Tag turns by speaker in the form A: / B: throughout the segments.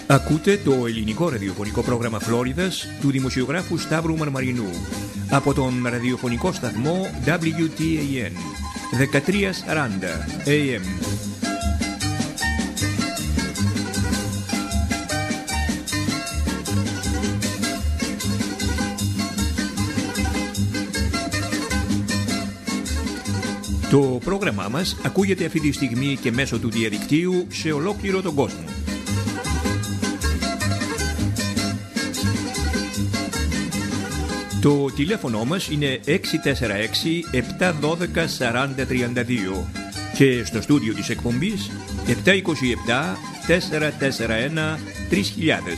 A: Ακούτε το ελληνικό ραδιοφωνικό πρόγραμμα Φλόριδας του δημοσιογράφου Σταύρου Μαρμαρινού από τον ραδιοφωνικό σταθμό WTAN 1340 AM. Το πρόγραμμά μας ακούγεται αυτή τη στιγμή και μέσω του διαδικτύου σε ολόκληρο τον κόσμο. Το τηλέφωνο μας είναι 646-712-4032 και στο στούντιο της εκπομπής 727-441-3000.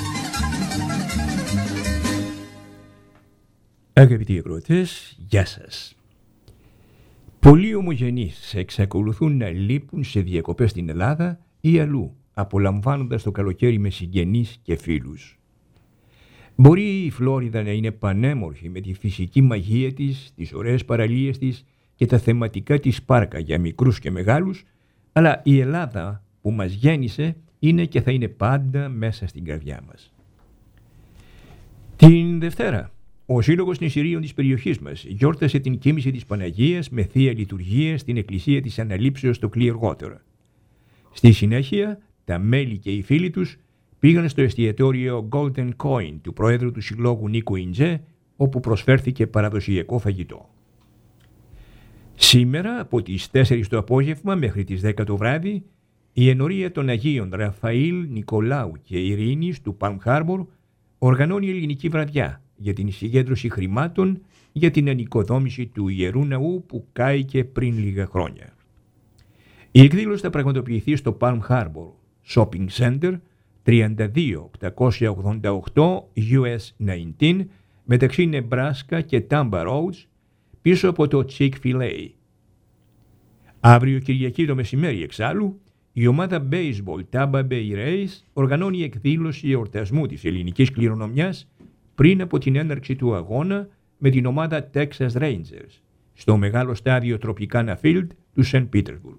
A: Αγαπητοί ακροατές, γεια σας. Πολλοί ομογενείς εξακολουθούν να λείπουν σε διακοπές στην Ελλάδα ή αλλού, απολαμβάνοντας το καλοκαίρι με συγγενείς και φίλους. Μπορεί η Φλόριδα να είναι πανέμορφη με τη φυσική μαγεία της, τις ωραίες παραλίες της και τα θεματικά της πάρκα για μικρούς και μεγάλους, αλλά η Ελλάδα που μας γέννησε είναι και θα είναι πάντα μέσα στην καρδιά μας. Την Δευτέρα, ο Σύλλογος Νησηρίων της περιοχής μας γιόρτασε την κοίμηση της Παναγίας με θεία λειτουργία στην εκκλησία της Αναλήψεως στο Clearwater. Στη συνέχεια, τα μέλη και οι φίλοι τους πήγαν στο εστιατόριο Golden Coin του Προέδρου του Συλλόγου Νίκο Ιντζέ, όπου προσφέρθηκε παραδοσιακό φαγητό. Σήμερα, από τις 4 το απόγευμα μέχρι τις 10 το βράδυ, η ενορία των Αγίων Ραφαήλ, Νικολάου και Ειρήνης του Palm Harbor οργανώνει ελληνική βραδιά για την συγκέντρωση χρημάτων για την ανοικοδόμηση του Ιερού Ναού που κάηκε πριν λίγα χρόνια. Η εκδήλωση θα πραγματοποιηθεί στο Palm Harbor Shopping Center 32888 US 19 μεταξύ Νεμπράσκα και Τάμπα Roads πίσω από το Chick-fil-A. Αύριο Κυριακή το μεσημέρι εξάλλου, η ομάδα Baseball Tampa Bay Rays οργανώνει εκδήλωση εορτασμού της ελληνικής κληρονομιάς πριν από την έναρξη του αγώνα με την ομάδα Texas Rangers στο μεγάλο στάδιο Tropicana Field του St. Petersburg.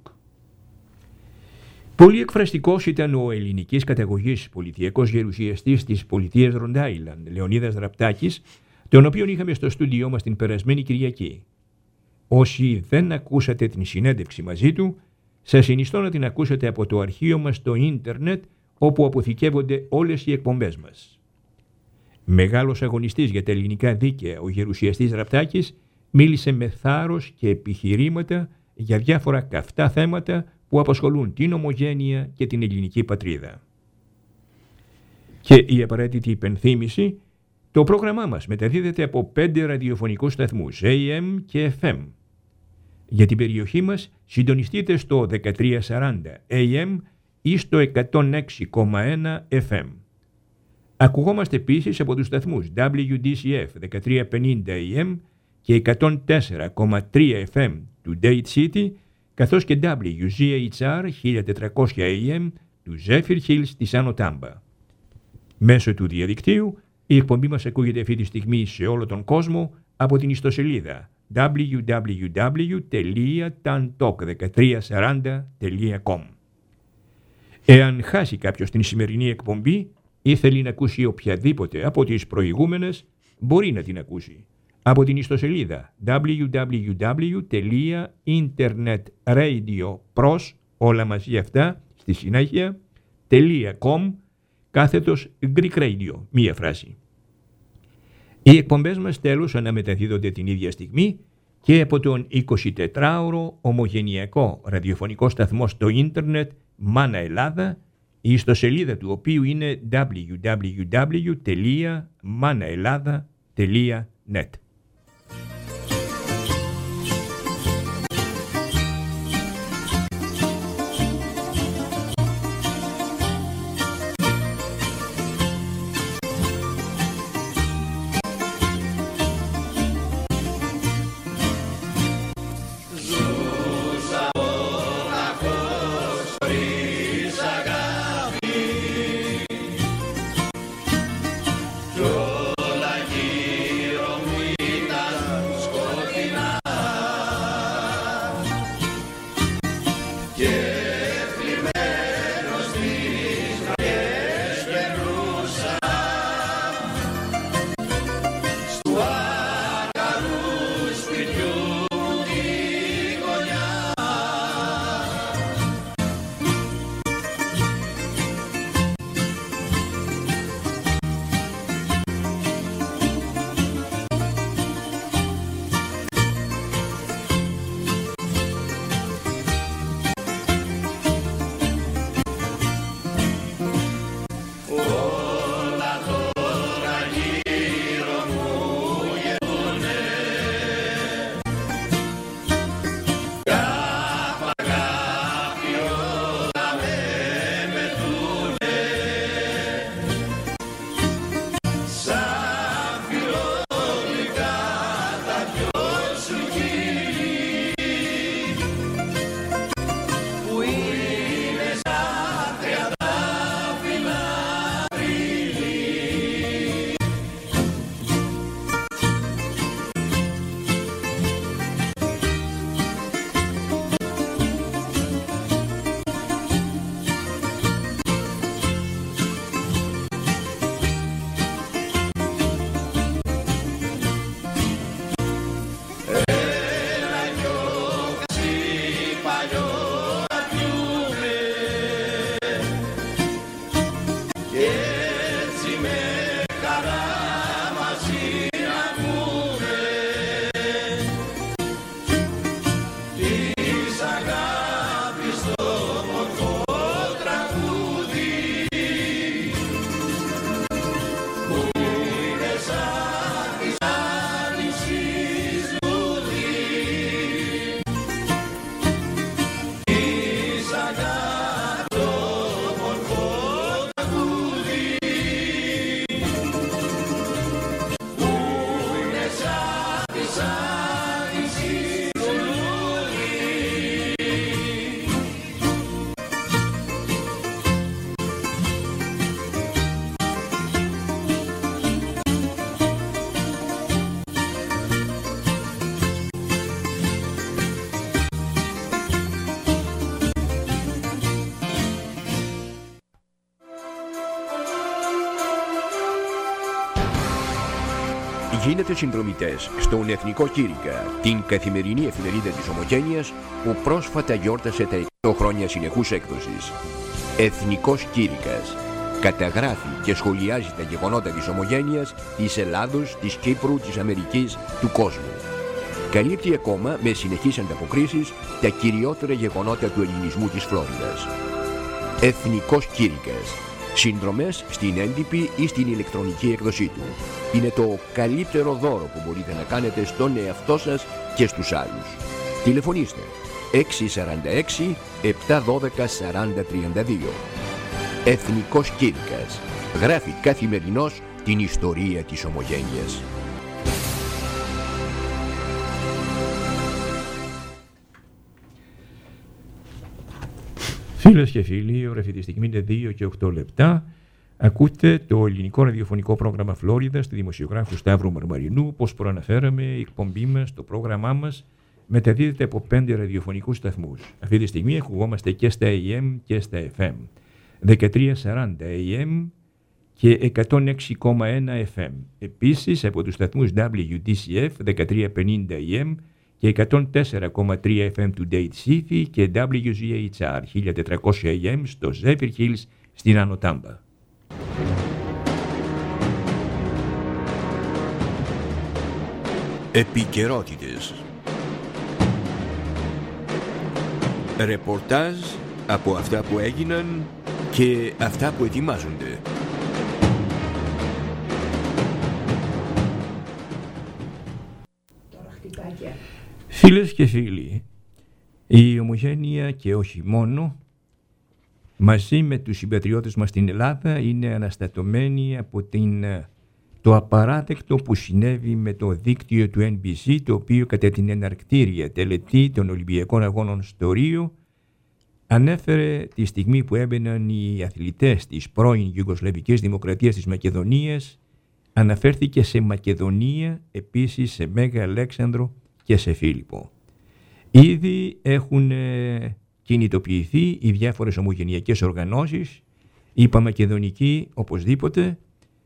A: Πολύ εκφραστικός ήταν ο ελληνικής καταγωγής πολιτιακός γερουσιαστής της πολιτείας Rhode Island, Λεωνίδας Ραπτάκης, τον οποίον είχαμε στο στούντιό μας την περασμένη Κυριακή. Όσοι δεν ακούσατε την συνέντευξη μαζί του, σας συνιστώ να την ακούσετε από το αρχείο μας στο ίντερνετ, όπου αποθηκεύονται όλες οι εκπομπές μας. Μεγάλος αγωνιστής για τα ελληνικά δίκαια, ο γερουσιαστής Ραπτάκης μίλησε με θάρρος και επιχειρήματα για διάφορα καυτά θέματα που απασχολούν την ομογένεια και την ελληνική πατρίδα. Και η απαραίτητη υπενθύμηση, το πρόγραμμά μας μεταδίδεται από 5 ραδιοφωνικούς σταθμούς AM και FM. Για την περιοχή μας συντονιστείτε στο 1340 AM ή στο 106,1 FM. Ακουγόμαστε επίσης από τους σταθμούς WDCF 1350 AM και 104,3 FM του Dade City, καθώς και WGHR 1400 AM του Zephyr Hills της Άνω Τάμπα. Μέσω του διαδικτύου, η εκπομπή μας ακούγεται αυτή τη στιγμή σε όλο τον κόσμο από την ιστοσελίδα www.tantalk1340.com. Εάν χάσει κάποιος την σημερινή εκπομπή ή θέλει να ακούσει οποιαδήποτε από τις προηγούμενες, μπορεί να την ακούσει από την ιστοσελίδα www.internetradio.pros, όλα μαζί αυτά, στη συνέχεια, .com, /Greek Radio, μία φράση. Οι εκπομπές μας τέλος αναμεταδίδονται την ίδια στιγμή και από τον 24ωρο ομογενειακό ραδιοφωνικό σταθμό στο ίντερνετ Μάνα Ελλάδα, η ιστοσελίδα του οποίου είναι www.manaelada.net.
B: Κι όλα γύρω μου Γίνετε συνδρομητές στον Εθνικό Κήρυκα, την καθημερινή εφημερίδα της Ομογένειας που πρόσφατα γιόρτασε τα 100 χρόνια συνεχούς έκδοσης. Εθνικός Κήρυκας. Καταγράφει και σχολιάζει τα γεγονότα της Ομογένειας, της Ελλάδος, της Κύπρου, της Αμερικής, του κόσμου. Καλύπτει ακόμα με συνεχείς ανταποκρίσεις τα κυριότερα γεγονότα του ελληνισμού της Φλόριδας. Εθνικός Κήρυκας. Συνδρομές στην έντυπη ή στην ηλεκτρονική έκδοσή του. Είναι το καλύτερο δώρο που μπορείτε να κάνετε στον εαυτό σας και στους άλλους. Τηλεφωνήστε 646 712 4032. Εθνικός Κήρυκας. Γράφει καθημερινώς την ιστορία της Ομογένειας.
A: Φίλες και φίλοι, η ώρα αυτή τη στιγμή είναι 2 και 8 λεπτά. Ακούτε το ελληνικό ραδιοφωνικό πρόγραμμα Φλόριδας του δημοσιογράφου Σταύρου Μαρμαρινού. Όπως προαναφέραμε, η εκπομπή μας, το πρόγραμμά μας μεταδίδεται από 5 ραδιοφωνικούς σταθμούς. Αυτή τη στιγμή ακουγόμαστε και στα AM και στα FM. 1340 AM και 106,1 FM. Επίσης από τους σταθμούς WDCF 1350 AM και 104,3 FM του Date City και WGHR 1400 AM στο Zephyr Hills στην Άνω Τάμπα.
B: Επικαιρότητες. Ρεπορτάζ από αυτά που έγιναν και αυτά που ετοιμάζονται.
A: Φίλες και φίλοι, η Ομογένεια και όχι μόνο, μαζί με τους συμπατριώτες μας στην Ελλάδα, είναι αναστατωμένοι από το απαράδεκτο που συνέβη με το δίκτυο του NBC, το οποίο κατά την εναρκτήρια τελετή των Ολυμπιακών Αγώνων στο Ρίο ανέφερε τη στιγμή που έμπαιναν οι αθλητές της πρώην Ιουγκοσλαβικής Δημοκρατίας της Μακεδονίας, αναφέρθηκε σε Μακεδονία, επίσης σε Μέγα Αλέξανδρο και σε Φίλιππο. Ήδη έχουν κινητοποιηθεί οι διάφορες ομογενειακές οργανώσεις, η Παμακεδονική οπωσδήποτε,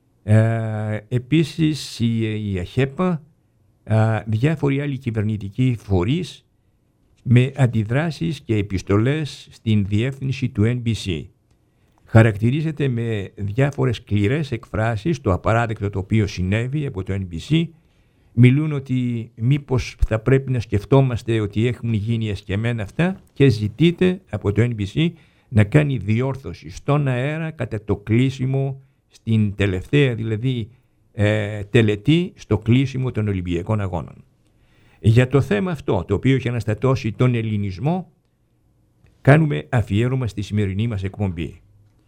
A: επίσης η ΑΧΕΠΑ, διάφοροι άλλοι κυβερνητικοί φορείς με αντιδράσεις και επιστολές στην διεύθυνση του NBC. Χαρακτηρίζεται με διάφορες σκληρές εκφράσεις το απαράδεκτο το οποίο συνέβη από το NBC. Μιλούν ότι μήπως θα πρέπει να σκεφτόμαστε ότι έχουν γίνει εσκεμμένα αυτά και ζητείται από το NBC να κάνει διόρθωση στον αέρα κατά το κλείσιμο, στην τελευταία δηλαδή τελετή, στο κλείσιμο των Ολυμπιακών Αγώνων. Για το θέμα αυτό, το οποίο έχει αναστατώσει τον ελληνισμό, κάνουμε αφιέρωμα στη σημερινή μας εκπομπή.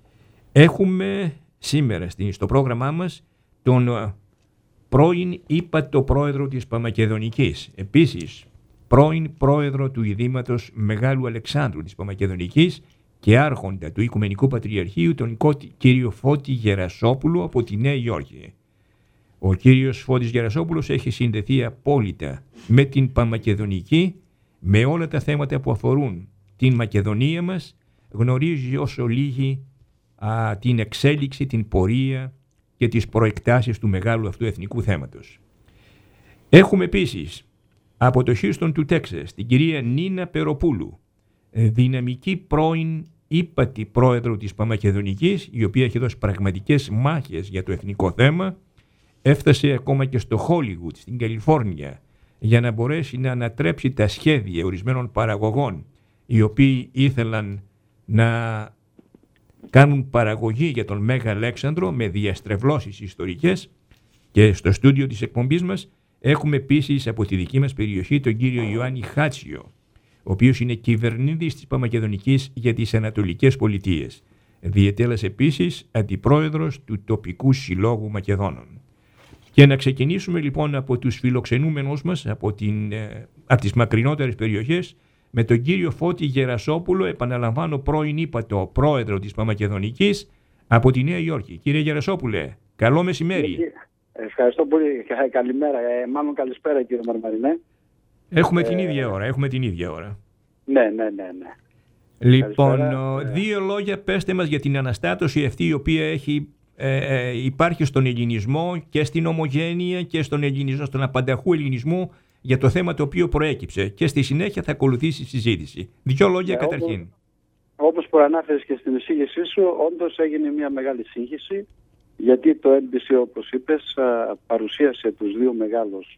A: Έχουμε σήμερα στο πρόγραμμά μας τον πρώην ύπατο πρόεδρο της Παμακεδονικής, επίσης πρώην πρόεδρο του Ιδρύματος Μεγάλου Αλεξάνδρου της Παμακεδονικής και άρχοντα του Οικουμενικού Πατριαρχείου, τον κύριο Φώτη Γερασόπουλο από τη Νέα Υόρκη. Ο κύριος Φώτης Γερασόπουλος έχει συνδεθεί απόλυτα με την Παμακεδονική, με όλα τα θέματα που αφορούν την Μακεδονία μας, γνωρίζει όσο λίγη την εξέλιξη, την πορεία και τις προεκτάσεις του μεγάλου αυτού εθνικού θέματος. Έχουμε επίσης από το Χιούστον του Τέξας την κυρία Νίνα Περοπούλου, δυναμική πρώην ύπατη πρόεδρο της Παμακεδονικής, η οποία έχει δώσει πραγματικές μάχες για το εθνικό θέμα, έφτασε ακόμα και στο Χόλιγουτ, στην Καλιφόρνια, για να μπορέσει να ανατρέψει τα σχέδια ορισμένων παραγωγών, οι οποίοι ήθελαν να κάνουν παραγωγή για τον Μέγα Αλέξανδρο με διαστρεβλώσεις ιστορικές. Και στο στούντιο της εκπομπής μας έχουμε επίσης από τη δική μας περιοχή τον κύριο Ιωάννη Χάτσιο, ο οποίος είναι κυβερνήτης της Παμακεδονικής για τις Ανατολικές Πολιτείες. Διετέλεσε επίσης αντιπρόεδρος του τοπικού συλλόγου Μακεδόνων. Και να ξεκινήσουμε λοιπόν από τους φιλοξενούμενους μας από τις μακρινότερες περιοχές με τον κύριο Φώτη Γερασόπουλο, επαναλαμβάνω πρώην ύπατο πρόεδρο της Παμακεδονικής από τη Νέα Υόρκη. Κύριε Γερασόπουλε, καλό μεσημέρι.
C: Ευχαριστώ πολύ. Καλημέρα. Μάλλον καλησπέρα κύριε Μαρμαρινέ.
A: Έχουμε την ίδια ώρα.
C: Ναι.
A: Λοιπόν, δύο λόγια πέστε μας για την αναστάτωση αυτή η οποία έχει υπάρχει στον ελληνισμό και στην ομογένεια και στον ελληνισμό, στον απανταχού ελληνισμό, για το θέμα το οποίο προέκυψε, και στη συνέχεια θα ακολουθήσει η συζήτηση. Δύο λόγια καταρχήν.
C: Όπως προανάφερες και στην εισήγησή σου, όντως έγινε μια μεγάλη σύγχυση, γιατί το NBC, όπως είπες, παρουσίασε τους δύο μεγάλους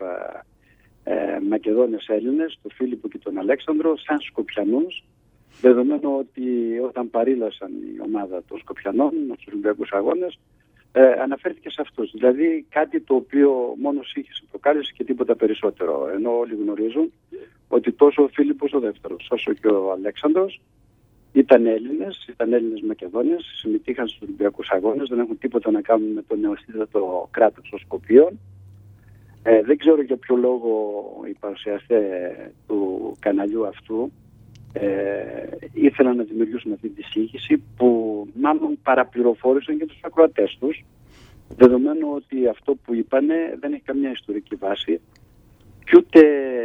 C: Μακεδόνες Έλληνες, τον Φίλιππο και τον Αλέξανδρο, σαν Σκοπιανούς, δεδομένου ότι όταν παρήλασαν η ομάδα των Σκοπιανών στους Ολυμπιακούς Αγώνες, αναφέρθηκε σε αυτούς. Δηλαδή κάτι το οποίο μόνο σύγχυση προκάλεσε και τίποτα περισσότερο. Ενώ όλοι γνωρίζουν ότι τόσο ο Φίλιππος ο δεύτερος όσο και ο Αλέξανδρος ήταν Έλληνες Μακεδόνες, συμμετείχαν στους Ολυμπιακούς Αγώνες, δεν έχουν τίποτα να κάνουν με το νεοσύστατο κράτος των Σκοπίων. Δεν ξέρω για ποιο λόγο οι παρουσιαστές του καναλιού αυτού ήθελαν να δημιουργήσουν αυτή τη σύγχυση, που μάλλον παραπληροφόρησαν και τους ακροατές τους, δεδομένου ότι αυτό που είπανε δεν έχει καμιά ιστορική βάση και ούτε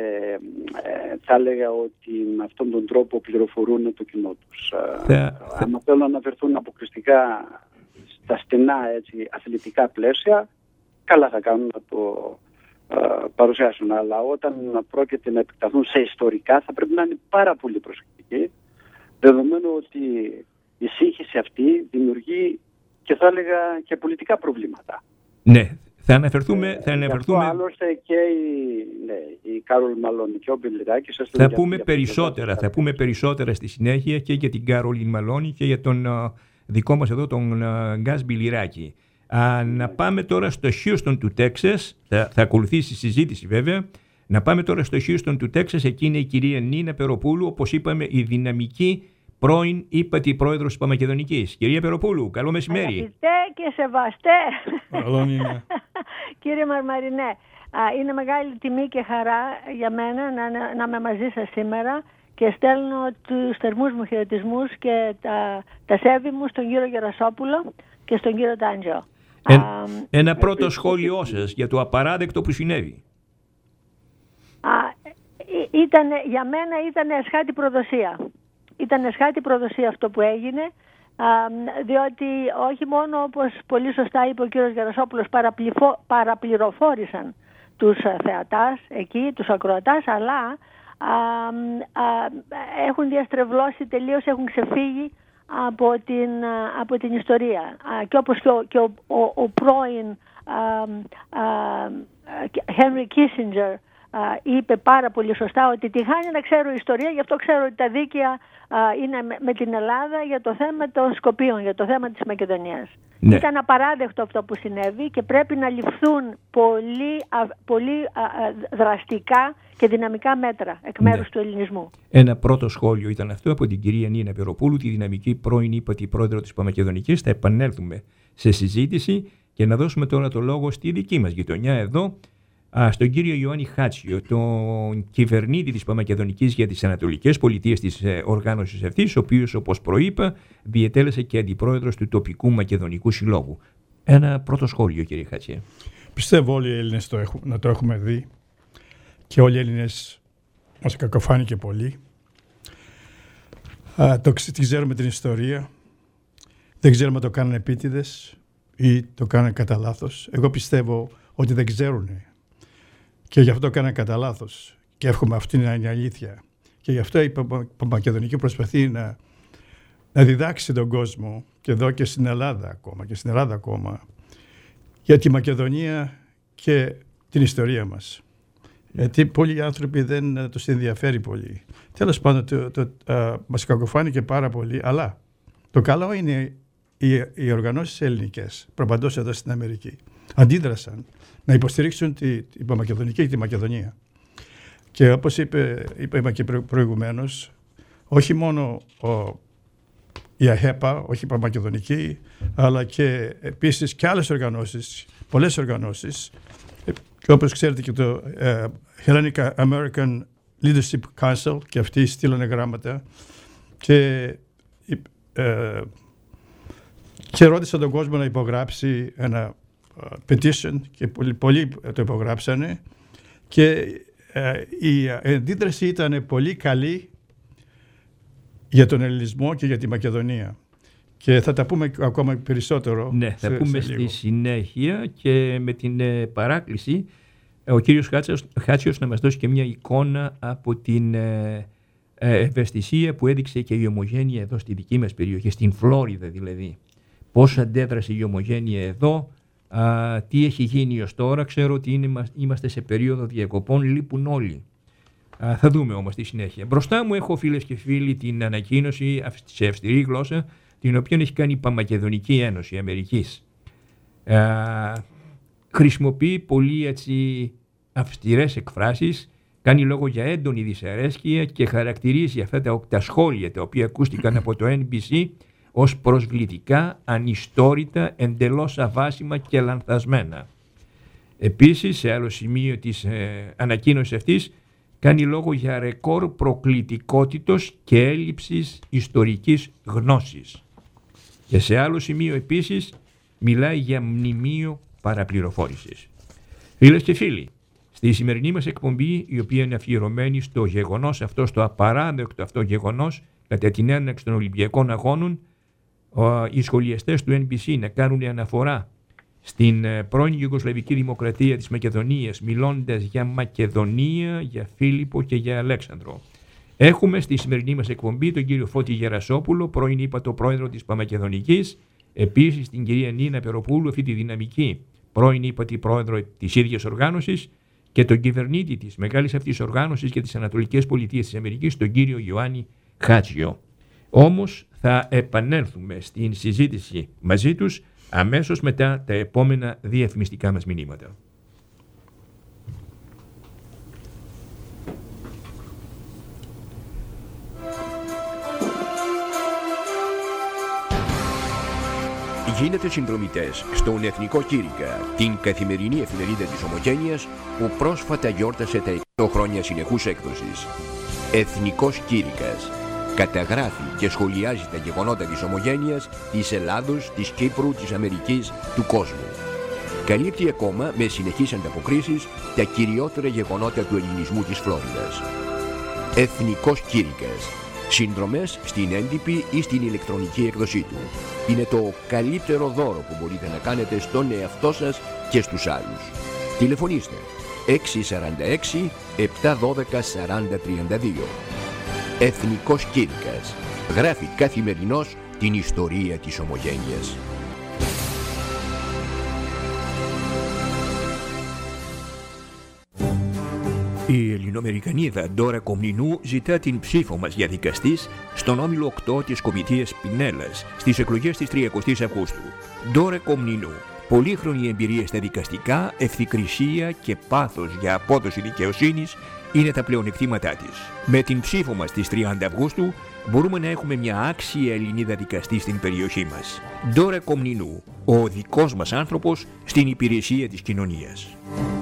C: θα έλεγα ότι με αυτόν τον τρόπο πληροφορούν το κοινό τους. Αν θέλουν να αναφερθούν αποκλειστικά στα στενά αθλητικά πλαίσια, καλά θα κάνουν να το παρουσιάσουν, αλλά όταν πρόκειται να επεκταθούν σε ιστορικά θα πρέπει να είναι πάρα πολύ προσεκτικοί, δεδομένου ότι η σύγχυση αυτή δημιουργεί και θα έλεγα και πολιτικά προβλήματα.
A: Ναι, θα αναφερθούμε.
C: Άλλωστε και η Κάρολ Μαλώνη και ο Μπιλιράκης.
A: Θα πούμε περισσότερα στη συνέχεια και για την Κάρολ Μαλώνη και για τον δικό μας εδώ τον Γκάς Μπιλιράκη. Να πάμε τώρα στο Houston του Τέξας, θα ακολουθήσει η συζήτηση βέβαια. Να πάμε τώρα στο Houston του Τέξας, εκεί είναι η κυρία Νίνα Περοπούλου, όπως είπαμε η δυναμική πρώην ύπατη πρόεδρος της Παμακεδονικής. Κυρία Περοπούλου, καλό μεσημέρι.
D: Αγαπητέ και σεβαστέ.
A: Καλό Νίνα.
D: Κύριε Μαρμαρινέ, είναι μεγάλη τιμή και χαρά για μένα να είμαι μαζί σας σήμερα και στέλνω τους θερμούς μου χαιρετισμούς και τα σέβη μου στον κύριο Γερασόπουλο και στον κύριο Τάντζο.
A: Ένα πρώτο σχόλιο σας για το απαράδεκτο που συνέβη.
D: Για μένα ήταν εσχάτη προδοσία. Ήταν εσχάτη προδοσία αυτό που έγινε, διότι όχι μόνο, όπως πολύ σωστά είπε ο κύριος Γερασόπουλος, παραπληροφόρησαν τους θεατάς εκεί, τους ακροατάς, αλλά έχουν διαστρεβλώσει τελείως, έχουν ξεφύγει από την ιστορία. Και όπως και ο πρώην Henry Kissinger είπε πάρα πολύ σωστά ότι τη χάνει να ξέρω ιστορία, γι' αυτό ξέρω ότι τα δίκαια είναι με την Ελλάδα για το θέμα των Σκοπίων, για το θέμα της Μακεδονίας. Ναι. Ήταν απαράδεκτο αυτό που συνέβη και πρέπει να ληφθούν πολύ δραστικά και δυναμικά μέτρα εκ μέρους του ελληνισμού.
A: Ένα πρώτο σχόλιο ήταν αυτό από την κυρία Νίνα Περοπούλου, τη δυναμική πρώην ύπατη πρόεδρο της Παμακεδονικής. Θα επανέλθουμε σε συζήτηση και να δώσουμε τώρα το λόγο στη δική μας γειτονιά εδώ, στον κύριο Ιωάννη Χάτσιο, τον κυβερνήτη της Παμακεδονικής για τις Ανατολικές Πολιτείες της οργάνωσης αυτής, ο οποίος, όπως προείπα, διετέλεσε και αντιπρόεδρος του τοπικού Μακεδονικού Συλλόγου. Ένα πρώτο σχόλιο, κύριε Χάτσιο.
E: Πιστεύω όλοι οι Έλληνες να το έχουμε δει και όλοι οι Έλληνες μας κακοφάνηκε πολύ. Τη ξέρουμε την ιστορία. Δεν ξέρουμε αν το κάνουν επίτηδες ή το κάνουν κατά λάθος. Εγώ πιστεύω ότι δεν ξέρουν. Και γι' αυτό το κάνανε κατά λάθος. Και εύχομαι αυτή να είναι η αλήθεια. Και γι' αυτό η Μακεδονική προσπαθεί να διδάξει τον κόσμο, και εδώ και στην Ελλάδα ακόμα, για τη Μακεδονία και την ιστορία μας. Γιατί πολλοί άνθρωποι δεν τους ενδιαφέρει πολύ. Τέλος πάντων, μας κακοφάνηκε πάρα πολύ, αλλά το καλό είναι οι οργανώσεις ελληνικές, προπαντός εδώ στην Αμερική, αντίδρασαν να υποστηρίξουν την Παμακεδονική και τη Μακεδονία. Και όπως είπα και προηγουμένως, όχι μόνο η ΑΧΕΠΑ, όχι η Παμακεδονική, αλλά και επίσης και άλλες οργανώσεις, πολλές οργανώσεις, και όπως ξέρετε και το Hellenic American Leadership Council, και αυτοί στείλανε γράμματα και ρώτησαν τον κόσμο να υπογράψει ένα petition, και πολλοί το υπογράψανε, και η αντίδραση ήταν πολύ καλή για τον ελληνισμό και για τη Μακεδονία. Και θα τα πούμε ακόμα περισσότερο.
A: Ναι, θα πούμε στη συνέχεια και με την παράκληση ο κύριος Χάτσιος να μας δώσει και μια εικόνα από την ευαισθησία που έδειξε και η Ομογένεια εδώ στη δική μας περιοχή, στην Φλόριδα δηλαδή. Πώς αντέδρασε η Ομογένεια εδώ, τι έχει γίνει ως τώρα. Ξέρω ότι είμαστε σε περίοδο διακοπών, λείπουν όλοι. Θα δούμε όμως στη συνέχεια. Μπροστά μου έχω, φίλες και φίλοι, την ανακοίνωση σε αυστηρή γλώσσα, την οποία έχει κάνει η Παμακεδονική Ένωση Αμερικής. Χρησιμοποιεί πολύ έτσι αυστηρές εκφράσεις, κάνει λόγο για έντονη δυσαρέσκεια και χαρακτηρίζει αυτά τα σχόλια τα οποία ακούστηκαν από το NBC ως προσβλητικά, ανιστόρητα, εντελώς αβάσιμα και λανθασμένα. Επίσης, σε άλλο σημείο της ανακοίνωσης αυτής, κάνει λόγο για ρεκόρ προκλητικότητος και έλλειψης ιστορικής γνώσης. Και σε άλλο σημείο επίσης μιλάει για μνημείο παραπληροφόρησης. Φίλες και φίλοι, στη σημερινή μας εκπομπή, η οποία είναι αφιερωμένη στο γεγονός αυτό, στο απαράδεκτο αυτό γεγονός, κατά την έναρξη των Ολυμπιακών Αγώνων, οι σχολιαστές του NBC να κάνουν αναφορά στην πρώην Ιουγκοσλαβική Δημοκρατία της Μακεδονίας, μιλώντας για Μακεδονία, για Φίλιππο και για Αλέξανδρο. Έχουμε στη σημερινή μας εκπομπή τον κύριο Φώτη Γερασόπουλο, πρώην ύπατο πρόεδρο της Παμακεδονικής, επίσης την κυρία Νίνα Περοπούλου, αυτή τη δυναμική πρώην ύπατη πρόεδρο της ίδιας οργάνωσης, και τον κυβερνήτη της μεγάλης αυτής οργάνωσης και τις Ανατολικές Πολιτείες της Αμερικής, τον κύριο Ιωάννη Χάτζιο. Όμως θα επανέλθουμε στην συζήτηση μαζί τους αμέσως μετά τα επόμενα διαφημιστικά μας μηνύματα.
B: Γίνετε συνδρομητές στον Εθνικό Κήρυκα, την καθημερινή εφημερίδα της Ομογένειας που πρόσφατα γιόρτασε τα 100 χρόνια συνεχούς έκδοσης. Εθνικός Κήρυκας καταγράφει και σχολιάζει τα γεγονότα της Ομογένειας, της Ελλάδος, της Κύπρου, της Αμερικής, του κόσμου. Καλύπτει ακόμα με συνεχείς ανταποκρίσεις τα κυριότερα γεγονότα του ελληνισμού της Φλόριδας. Εθνικός Κήρυκας. Συνδρομές στην έντυπη ή στην ηλεκτρονική έκδοσή του. Είναι το καλύτερο δώρο που μπορείτε να κάνετε στον εαυτό σας και στους άλλους. Τηλεφωνήστε 646 712 4032. Εθνικός Κήρυκας. Γράφει καθημερινώς την ιστορία της Ομογένειας.
A: Η Ελληνοαμερικανίδα Ντόρα Κομνηνού ζητά την ψήφο μας για δικαστής στον όμιλο 8 της Κομιτείας Πινέλλας στις εκλογές της 30ης Αυγούστου. Ντόρα Κομνηνού. Πολύχρονη εμπειρία στα δικαστικά, ευθυκρισία και πάθος για απόδοση δικαιοσύνης είναι τα πλεονεκτήματά της. Με την ψήφο μας στις 30 Αυγούστου μπορούμε να έχουμε μια άξια Ελληνίδα δικαστή στην περιοχή μας. Ντόρα Κομνηνού. Ο δικός μας άνθρωπος στην υπηρεσία της κοινωνίας.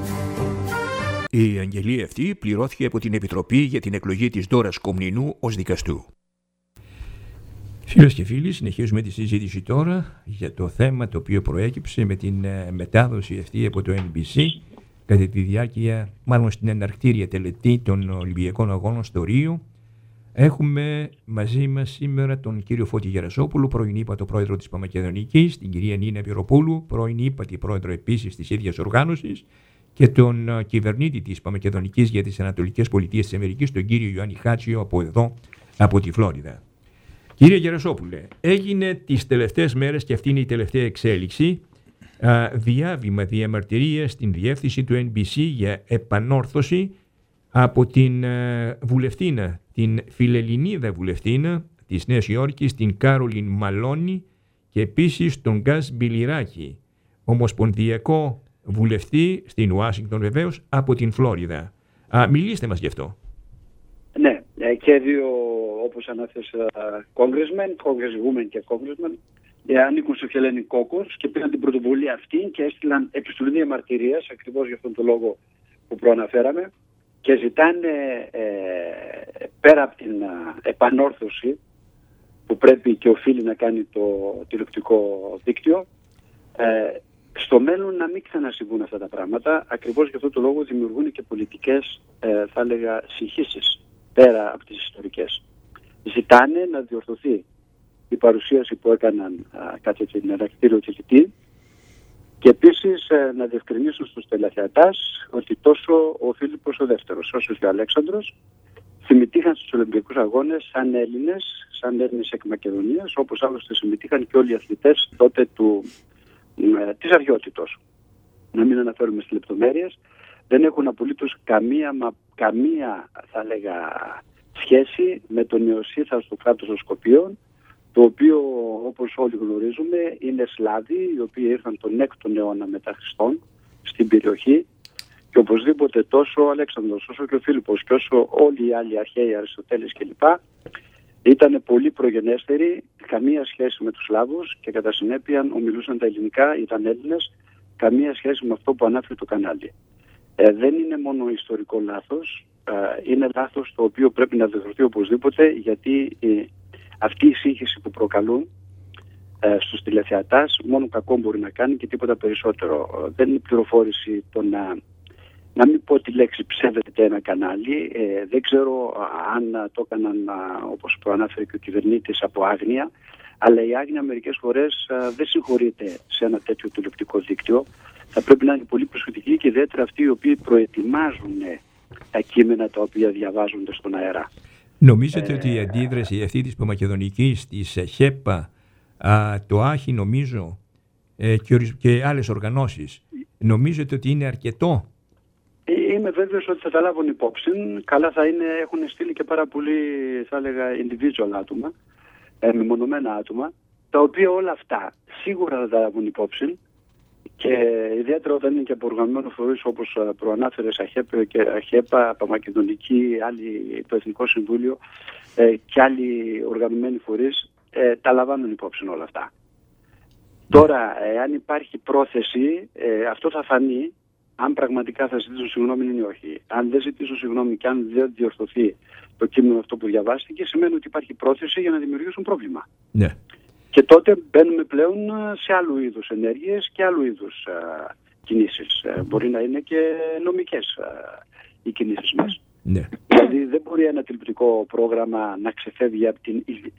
A: Η αγγελία αυτή πληρώθηκε από την Επιτροπή για την εκλογή της Ντόρας Κομνηνού ως δικαστού. Φίλες και φίλοι, συνεχίζουμε τη συζήτηση τώρα για το θέμα το οποίο προέκυψε με την μετάδοση αυτή από το NBC κατά τη διάρκεια, μάλλον στην εναρκτήρια τελετή των Ολυμπιακών Αγώνων στο Ρίο. Έχουμε μαζί μας σήμερα τον κύριο Φώτη Γερασόπουλο, πρώην ύπατο πρόεδρο της Παμακεδονικής, την κυρία Νίνα Περοπούλου, πρώην ύπατη πρόεδρο επίσης της ίδιας οργάνωσης, και τον κυβερνήτη της Παμακεδονικής για τις Ανατολικές Πολιτείες της Αμερικής, τον κύριο Ιωάννη Χάτσιο, από εδώ, από τη Φλόριδα. Κύριε Γερασόπουλε, έγινε τις τελευταίες μέρες, και αυτή είναι η τελευταία εξέλιξη, διάβημα διαμαρτυρία στην διεύθυνση του NBC για επανόρθωση από την βουλευτήνα, την φιλελληνίδα βουλευτήνα της Νέας Υόρκης, την Κάρολιν Μαλόνι, και επίσης τον Γκάς Μπιλιράκη, ομοσπονδιακό βουλευτή στην Ουάσιγκτον βεβαίως, από την Φλόριδα. Μιλήστε μας γι' αυτό.
C: Ναι, και δύο, όπως ανάθεσα, congresswomen και congressmen, ανήκουν στο Hellenic Caucus και πήραν την πρωτοβουλία αυτή και έστειλαν επιστολή διαμαρτυρίας ακριβώς για αυτόν τον λόγο που προαναφέραμε και ζητάνε πέρα από την επανόρθωση που πρέπει και οφείλει να κάνει το τηλεοπτικό δίκτυο, στο μέλλον να μην ξανασυμβούν αυτά τα πράγματα. Ακριβώς για αυτό το λόγο δημιουργούν και πολιτικές, θα έλεγα, συγχύσεις πέρα από τις ιστορικές. Ζητάνε να διορθωθεί η παρουσίαση που έκαναν κατά την εναρκτήριο τελετή. Και επίσης να διευκρινίσουν στους τηλεθεατάς ότι τόσο ο Φίλιππος ο Δεύτερος όσο και ο Αλέξανδρος συμμετείχαν στους Ολυμπιακούς Αγώνες σαν Έλληνες εκ Μακεδονίας, όπως άλλωστε συμμετείχαν και όλοι οι αθλητές τότε της αρχαιότητος. Να μην αναφέρουμε στις λεπτομέρειες, δεν έχουν απολύτως καμία θα λέγα σχέση με τον Ιωσήφα του κράτους των Σκοπίων, το οποίο όπως όλοι γνωρίζουμε είναι Σλάβοι οι οποίοι ήρθαν τον 6ο αιώνα μετά Χριστόν στην περιοχή, και οπωσδήποτε τόσο ο Αλέξανδρος όσο και ο Φίλιππος και όσο όλοι οι άλλοι αρχαίοι, Αριστοτέλης κλπ. Ήταν πολύ προγενέστεροι, καμία σχέση με τους Σλάβους και κατά συνέπεια ομιλούσαν τα ελληνικά, ήταν Έλληνες, καμία σχέση με αυτό που ανάφερε το κανάλι. Δεν είναι μόνο ιστορικό λάθος, είναι λάθος το οποίο πρέπει να διορθωθεί οπωσδήποτε, γιατί αυτή η σύγχυση που προκαλούν στους τηλεθεατάς μόνο κακό μπορεί να κάνει και τίποτα περισσότερο. Δεν είναι πληροφόρηση το να μην πω τη λέξη ψεύδεται ένα κανάλι. Δεν ξέρω αν το έκαναν όπως προανάφερε και ο κυβερνήτης από άγνοια, αλλά η άγνοια μερικές φορές δεν συγχωρείται σε ένα τέτοιο τηλεοπτικό δίκτυο. Θα πρέπει να είναι πολύ προσεκτικοί και ιδιαίτερα αυτοί οι οποίοι προετοιμάζουν τα κείμενα τα οποία διαβάζονται στον αέρα.
A: Νομίζετε ότι η αντίδραση αυτή της Παμακεδονικής, της ΧΕΠΑ, το ΆΧΗ νομίζω και άλλες οργανώσεις, νομίζετε ότι είναι αρκετό?
C: Είμαι βέβαιος ότι θα τα λάβουν υπόψη. Καλά θα είναι, έχουν στείλει και πάρα πολύ, θα έλεγα, individual άτομα, μεμονωμένα άτομα, τα οποία όλα αυτά σίγουρα θα τα λάβουν υπόψη, και ιδιαίτερα όταν είναι και από οργανωμένο φορείς όπως προανάφερες, ΑΧΕΠΑ, Παμακεδονική, άλλοι, το Εθνικό Συμβούλιο και άλλοι οργανωμένοι φορείς, τα λαμβάνουν υπόψη όλα αυτά. Τώρα, αν υπάρχει πρόθεση, αυτό θα φανεί αν πραγματικά θα ζητήσουν συγγνώμη ή όχι. Αν δεν ζητήσουν συγγνώμη και αν δεν διορθωθεί το κείμενο αυτό που διαβάστηκε, σημαίνει ότι υπάρχει πρόθεση για να δημιουργήσουν πρόβλημα.
A: Ναι.
C: Και τότε μπαίνουμε πλέον σε άλλου είδους ενέργειες και άλλου είδους κινήσεις. Μπορεί να είναι και νομικές οι κινήσεις μας.
A: Ναι.
C: Δηλαδή δεν μπορεί ένα τηλεοπτικό πρόγραμμα να ξεφεύγει από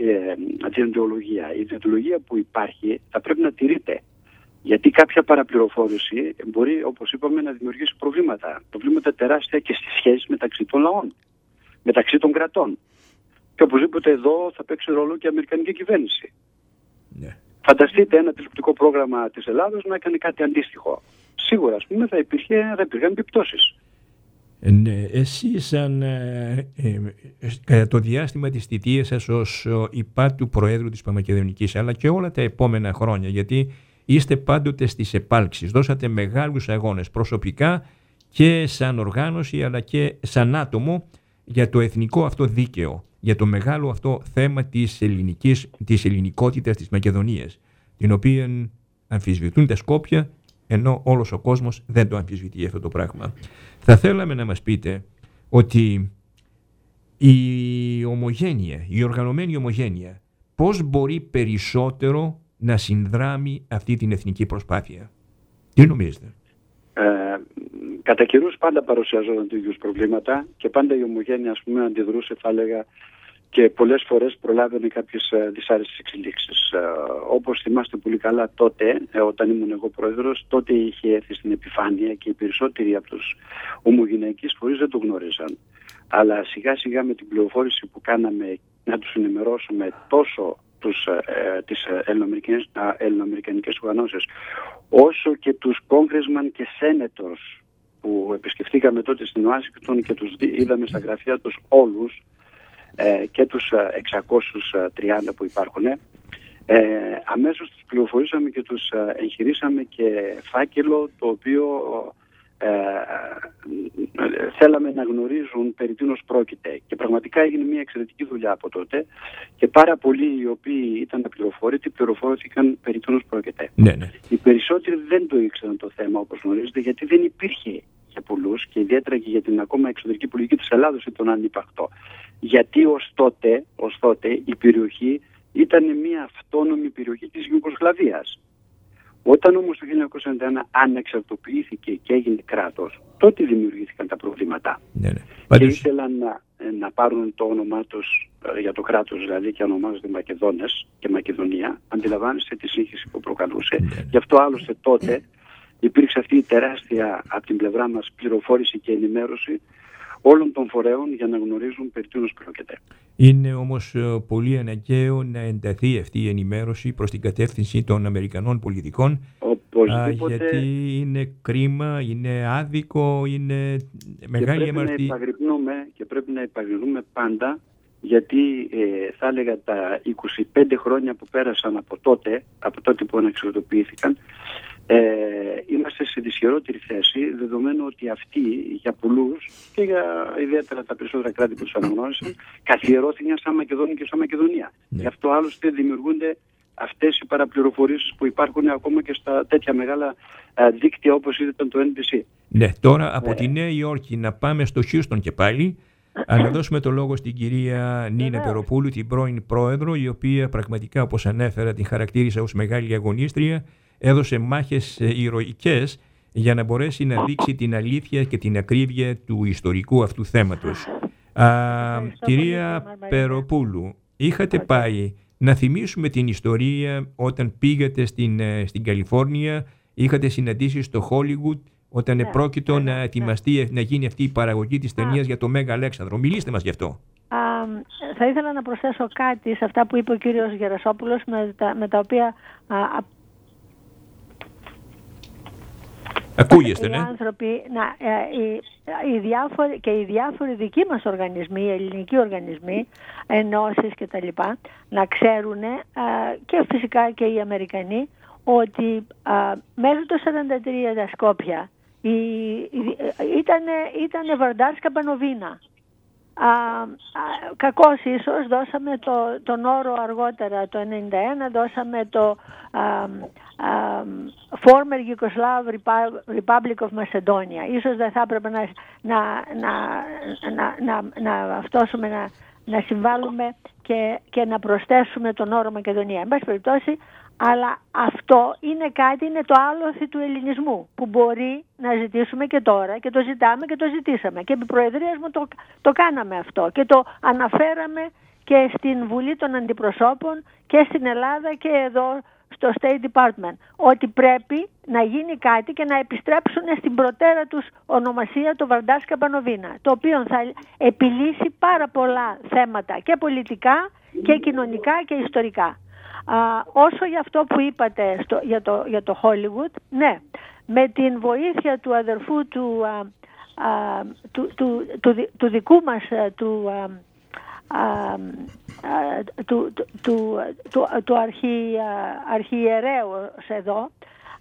C: την ιδεολογία. Η ιδεολογία που υπάρχει θα πρέπει να τηρείται. Γιατί κάποια παραπληροφόρηση μπορεί, όπως είπαμε, να δημιουργήσει προβλήματα. Προβλήματα τεράστια και στις σχέσεις μεταξύ των λαών, μεταξύ των κρατών. Και οπωσδήποτε εδώ θα παίξει ρόλο και η Αμερικανική κυβέρνηση.
A: Ναι.
C: Φανταστείτε ένα τηλεοπτικό πρόγραμμα της Ελλάδος να έκανε κάτι αντίστοιχο. Σίγουρα, ας πούμε, θα υπήρχαν επιπτώσεις.
A: Ναι, εσείς κατά το διάστημα της θητείας σας ως υπάτου Προέδρου της Παμακεδονικής, αλλά και όλα τα επόμενα χρόνια, γιατί είστε πάντοτε στις επάλξεις, δώσατε μεγάλους αγώνες προσωπικά και σαν οργάνωση αλλά και σαν άτομο για το εθνικό αυτό δίκαιο, για το μεγάλο αυτό θέμα της ελληνικότητας της Μακεδονίας, την οποία αμφισβητούν τα Σκόπια, ενώ όλος ο κόσμος δεν το αμφισβητεί αυτό το πράγμα. Θα θέλαμε να μας πείτε ότι η ομογένεια, η οργανωμένη ομογένεια, πώς μπορεί περισσότερο να συνδράμει αυτή την εθνική προσπάθεια? Τι νομίζετε?
C: Κατά καιρούς πάντα παρουσιάζονταν τέτοιους προβλήματα και πάντα η ομογένεια, ας πούμε, αντιδρούσε, θα έλεγα, και πολλές φορές προλάβαινε κάποιες δυσάρεστες εξελίξεις. Όπως θυμάστε πολύ καλά τότε, όταν ήμουν εγώ πρόεδρος, τότε είχε έρθει στην επιφάνεια και οι περισσότεροι από τους ομογενειακείς φορείς δεν το γνώριζαν. Αλλά σιγά σιγά με την πληροφόρηση που κάναμε να τους ενημερώσουμε τόσο τις ελληνοαμερικανικές οργανώσεις, όσο και τους congressmen και senators που επισκεφτήκαμε τότε στην Ουάσιγκτον και τους είδαμε στα γραφεία τους όλους, και τους 630 που υπάρχουν, αμέσως τους πληροφορήσαμε και τους εγχειρήσαμε και φάκελο το οποίο θέλαμε να γνωρίζουν περί τίνος πρόκειται, και πραγματικά έγινε μια εξαιρετική δουλειά από τότε και πάρα πολλοί οι οποίοι ήταν απληροφόρητοι πληροφόρηθηκαν περί τίνος πρόκειται.
A: Ναι, ναι.
C: Οι περισσότεροι δεν το ήξεραν το θέμα, όπως γνωρίζετε, γιατί δεν υπήρχε για πολλούς και ιδιαίτερα και για την ακόμα εξωτερική πολιτική της Ελλάδος ήταν ανύπαρκτο. Γιατί ως τότε η περιοχή ήταν μια αυτόνομη περιοχή της Ιουγκοσλαβίας. Όταν όμως το 1991 ανεξαρτοποιήθηκε και έγινε κράτος, τότε δημιουργήθηκαν τα προβλήματα.
A: Ναι, ναι.
C: Και ήθελαν να πάρουν το όνομά τους για το κράτος, δηλαδή, και ονομάζονται Μακεδόνες και Μακεδονία. Αντιλαμβάνεστε τη σύγχυση που προκαλούσε. Γι' αυτό άλλωστε τότε υπήρξε αυτή η τεράστια από την πλευρά μας πληροφόρηση και ενημέρωση όλων των φορέων για να γνωρίζουν περί τίνος πρόκειται.
A: Είναι όμως πολύ αναγκαίο να ενταθεί αυτή η ενημέρωση προς την κατεύθυνση των Αμερικανών πολιτικών, γιατί είναι κρίμα, είναι άδικο, είναι μεγάλη αμαρτία.
C: Και πρέπει να υπαγρυπνούμε πάντα, γιατί θα έλεγα τα 25 χρόνια που πέρασαν από τότε που αναξιοποιήθηκαν, είμαστε σε δυσχερότερη θέση, δεδομένου ότι αυτοί για πολλούς και για ιδιαίτερα τα περισσότερα κράτη που τους αναγνώρισαν, καθιερώθηκαν σαν Μακεδόνια και σαν Μακεδονία. Γι' αυτό άλλωστε δημιουργούνται αυτές οι παραπληροφορίες που υπάρχουν ακόμα και στα τέτοια μεγάλα δίκτυα όπως ήταν το NBC.
A: Ναι, τώρα από τη Νέα Υόρκη να πάμε στο Χιούστον και πάλι. Να δώσουμε το λόγο στην κυρία Νίνα Περοπούλου, την πρώην πρόεδρο, η οποία πραγματικά, όπως ανέφερα, την χαρακτήρισα ως μεγάλη αγωνίστρια, έδωσε μάχες ηρωικές για να μπορέσει να δείξει την αλήθεια και την ακρίβεια του ιστορικού αυτού θέματος. Κυρία Περοπούλου, είχατε πάει, να θυμίσουμε την ιστορία, όταν πήγατε στην Καλιφόρνια, είχατε συναντήσει στο Χόλιγουντ, όταν επρόκειτο να ετοιμαστεί να γίνει αυτή η παραγωγή της ταινίας για το Μέγα Αλέξανδρο. Μιλήστε μας γι' αυτό.
D: Θα ήθελα να προσθέσω κάτι σε αυτά που είπε ο κύριος Γερασόπουλος, με τα οποία
A: ακούγεστε, ναι.
D: Οι άνθρωποι, οι διάφοροι δικοί μας οργανισμοί, οι ελληνικοί οργανισμοί, ενώσεις κτλ, να ξέρουν, και φυσικά και οι Αμερικανοί, ότι μέχρι το 1943 τα Σκόπια ήταν Βαρντάρσκα Πανοβίνα. Κακώς ίσως δώσαμε τον όρο αργότερα, το 1991, δώσαμε το Former Yugoslav Republic of Macedonia. Ίσως δεν θα έπρεπε να συμβάλλουμε και να προσθέσουμε τον όρο Μακεδονία. Εν πάση περιπτώσει, αλλά αυτό είναι το άλοθη του ελληνισμού που μπορεί να ζητήσουμε και τώρα, και το ζητάμε και το ζητήσαμε. Και επί προεδρίας μου το κάναμε αυτό και το αναφέραμε και στην Βουλή των Αντιπροσώπων και στην Ελλάδα και εδώ στο State Department, ότι πρέπει να γίνει κάτι και να επιστρέψουν στην προτέρα τους ονομασία το Βαρντάρσκα Πανοβίνα, το οποίο θα επιλύσει πάρα πολλά θέματα και πολιτικά και κοινωνικά και ιστορικά. Όσο για αυτό που είπατε για το Hollywood, ναι, με την βοήθεια του αδερφού του δικού μας του αρχιερέου εδώ,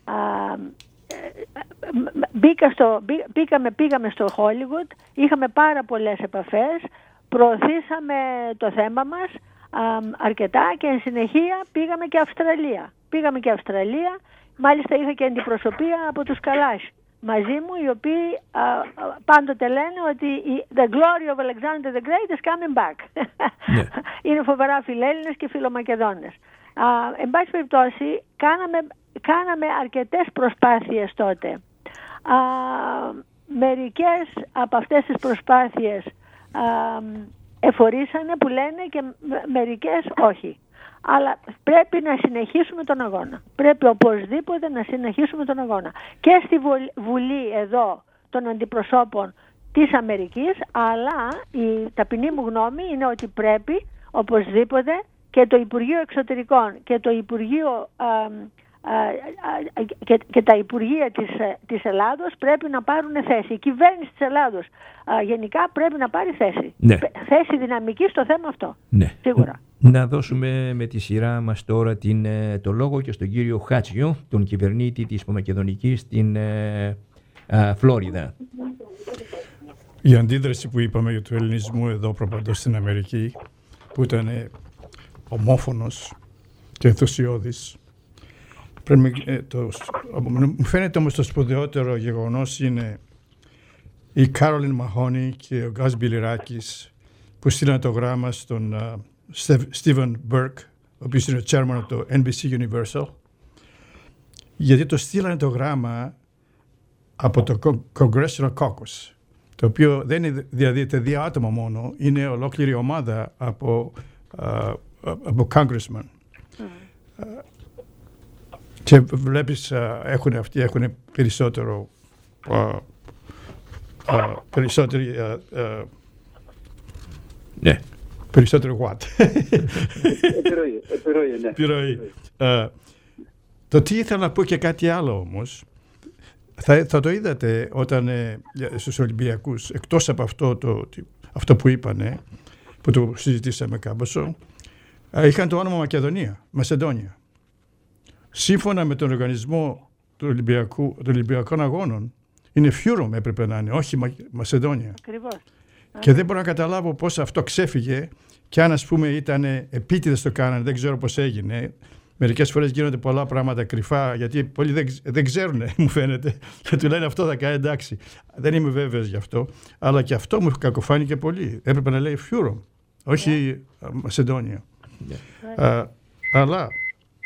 D: πήγαμε στο Hollywood, είχαμε πάρα πολλές επαφές, προωθήσαμε το θέμα μας αρκετά και εν συνεχεία πήγαμε και Αυστραλία. Μάλιστα είχα και αντιπροσωπεία από τους Καλάς μαζί μου, οι οποίοι πάντοτε λένε ότι the glory of Alexander the Great is coming back. Είναι φοβερά φιλέλληνες και φιλομακεδόνες. Εν πάση περιπτώσει, κάναμε αρκετές προσπάθειες τότε. Μερικές από αυτές τις προσπάθειες εφορήσανε, που λένε, και μερικές όχι. Αλλά πρέπει να συνεχίσουμε τον αγώνα. Πρέπει οπωσδήποτε να συνεχίσουμε τον αγώνα. Και στη Βουλή εδώ των Αντιπροσώπων της Αμερικής, αλλά η ταπεινή μου γνώμη είναι ότι πρέπει οπωσδήποτε και το Υπουργείο Εξωτερικών και το Υπουργείο και τα Υπουργεία της Ελλάδος πρέπει να πάρουν θέση. Η κυβέρνηση της Ελλάδος γενικά πρέπει να πάρει θέση.
A: Ναι.
D: Θέση δυναμική στο θέμα αυτό.
A: Ναι.
D: Σίγουρα.
A: Να δώσουμε με τη σειρά μας τώρα το λόγο και στον κύριο Χάτσιο, τον κυβερνήτη της Μακεδονικής στην Φλόριδα.
E: Η αντίδραση που είπαμε για του ελληνισμού εδώ προπαντός στην Αμερική, που ήταν ομόφωνος και ενθουσιώδης, μου φαίνεται όμως το σπουδαιότερο γεγονός είναι η Κάρολιν Μαχόνι και ο Γκάς Μπιλιράκης, που στείλαν το γράμμα στον Στίβεν Μπέρκ, ο οποίος είναι ο chairman από το NBC Universal, γιατί το στείλανε το γράμμα από το Congressional Caucus, το οποίο δεν είναι διαδίδεται 2 άτομα μόνο, είναι ολόκληρη ομάδα από congressmen. Και βλέπεις, έχουν περισσότερο
A: ναι.
E: Περισσότερο what?
C: Επιρροή.
E: Το τι ήθελα να πω και κάτι άλλο όμως, θα το είδατε όταν στους Ολυμπιακούς, εκτός από αυτό που είπανε, που το συζητήσαμε κάμποσο, είχαν το όνομα Μακεδονία. Σύμφωνα με τον οργανισμό των Ολυμπιακών Αγώνων, είναι Φιούρομ έπρεπε να είναι, όχι Μασεδόνια.
D: Ακριβώς.
E: Και δεν μπορώ να καταλάβω πώς αυτό ξέφυγε και αν, ας πούμε, ήταν επίτηδες το κάνανε, δεν ξέρω πώς έγινε. Μερικές φορές γίνονται πολλά πράγματα κρυφά, γιατί πολλοί δεν ξέρουν, μου φαίνεται. Και του λένε αυτό θα κάνει, εντάξει. Δεν είμαι βέβαιος γι' αυτό. Αλλά και αυτό μου κακοφάνηκε πολύ. Έπρεπε να λέει Φιούρομ, όχι Μασεδόνια. Αλλά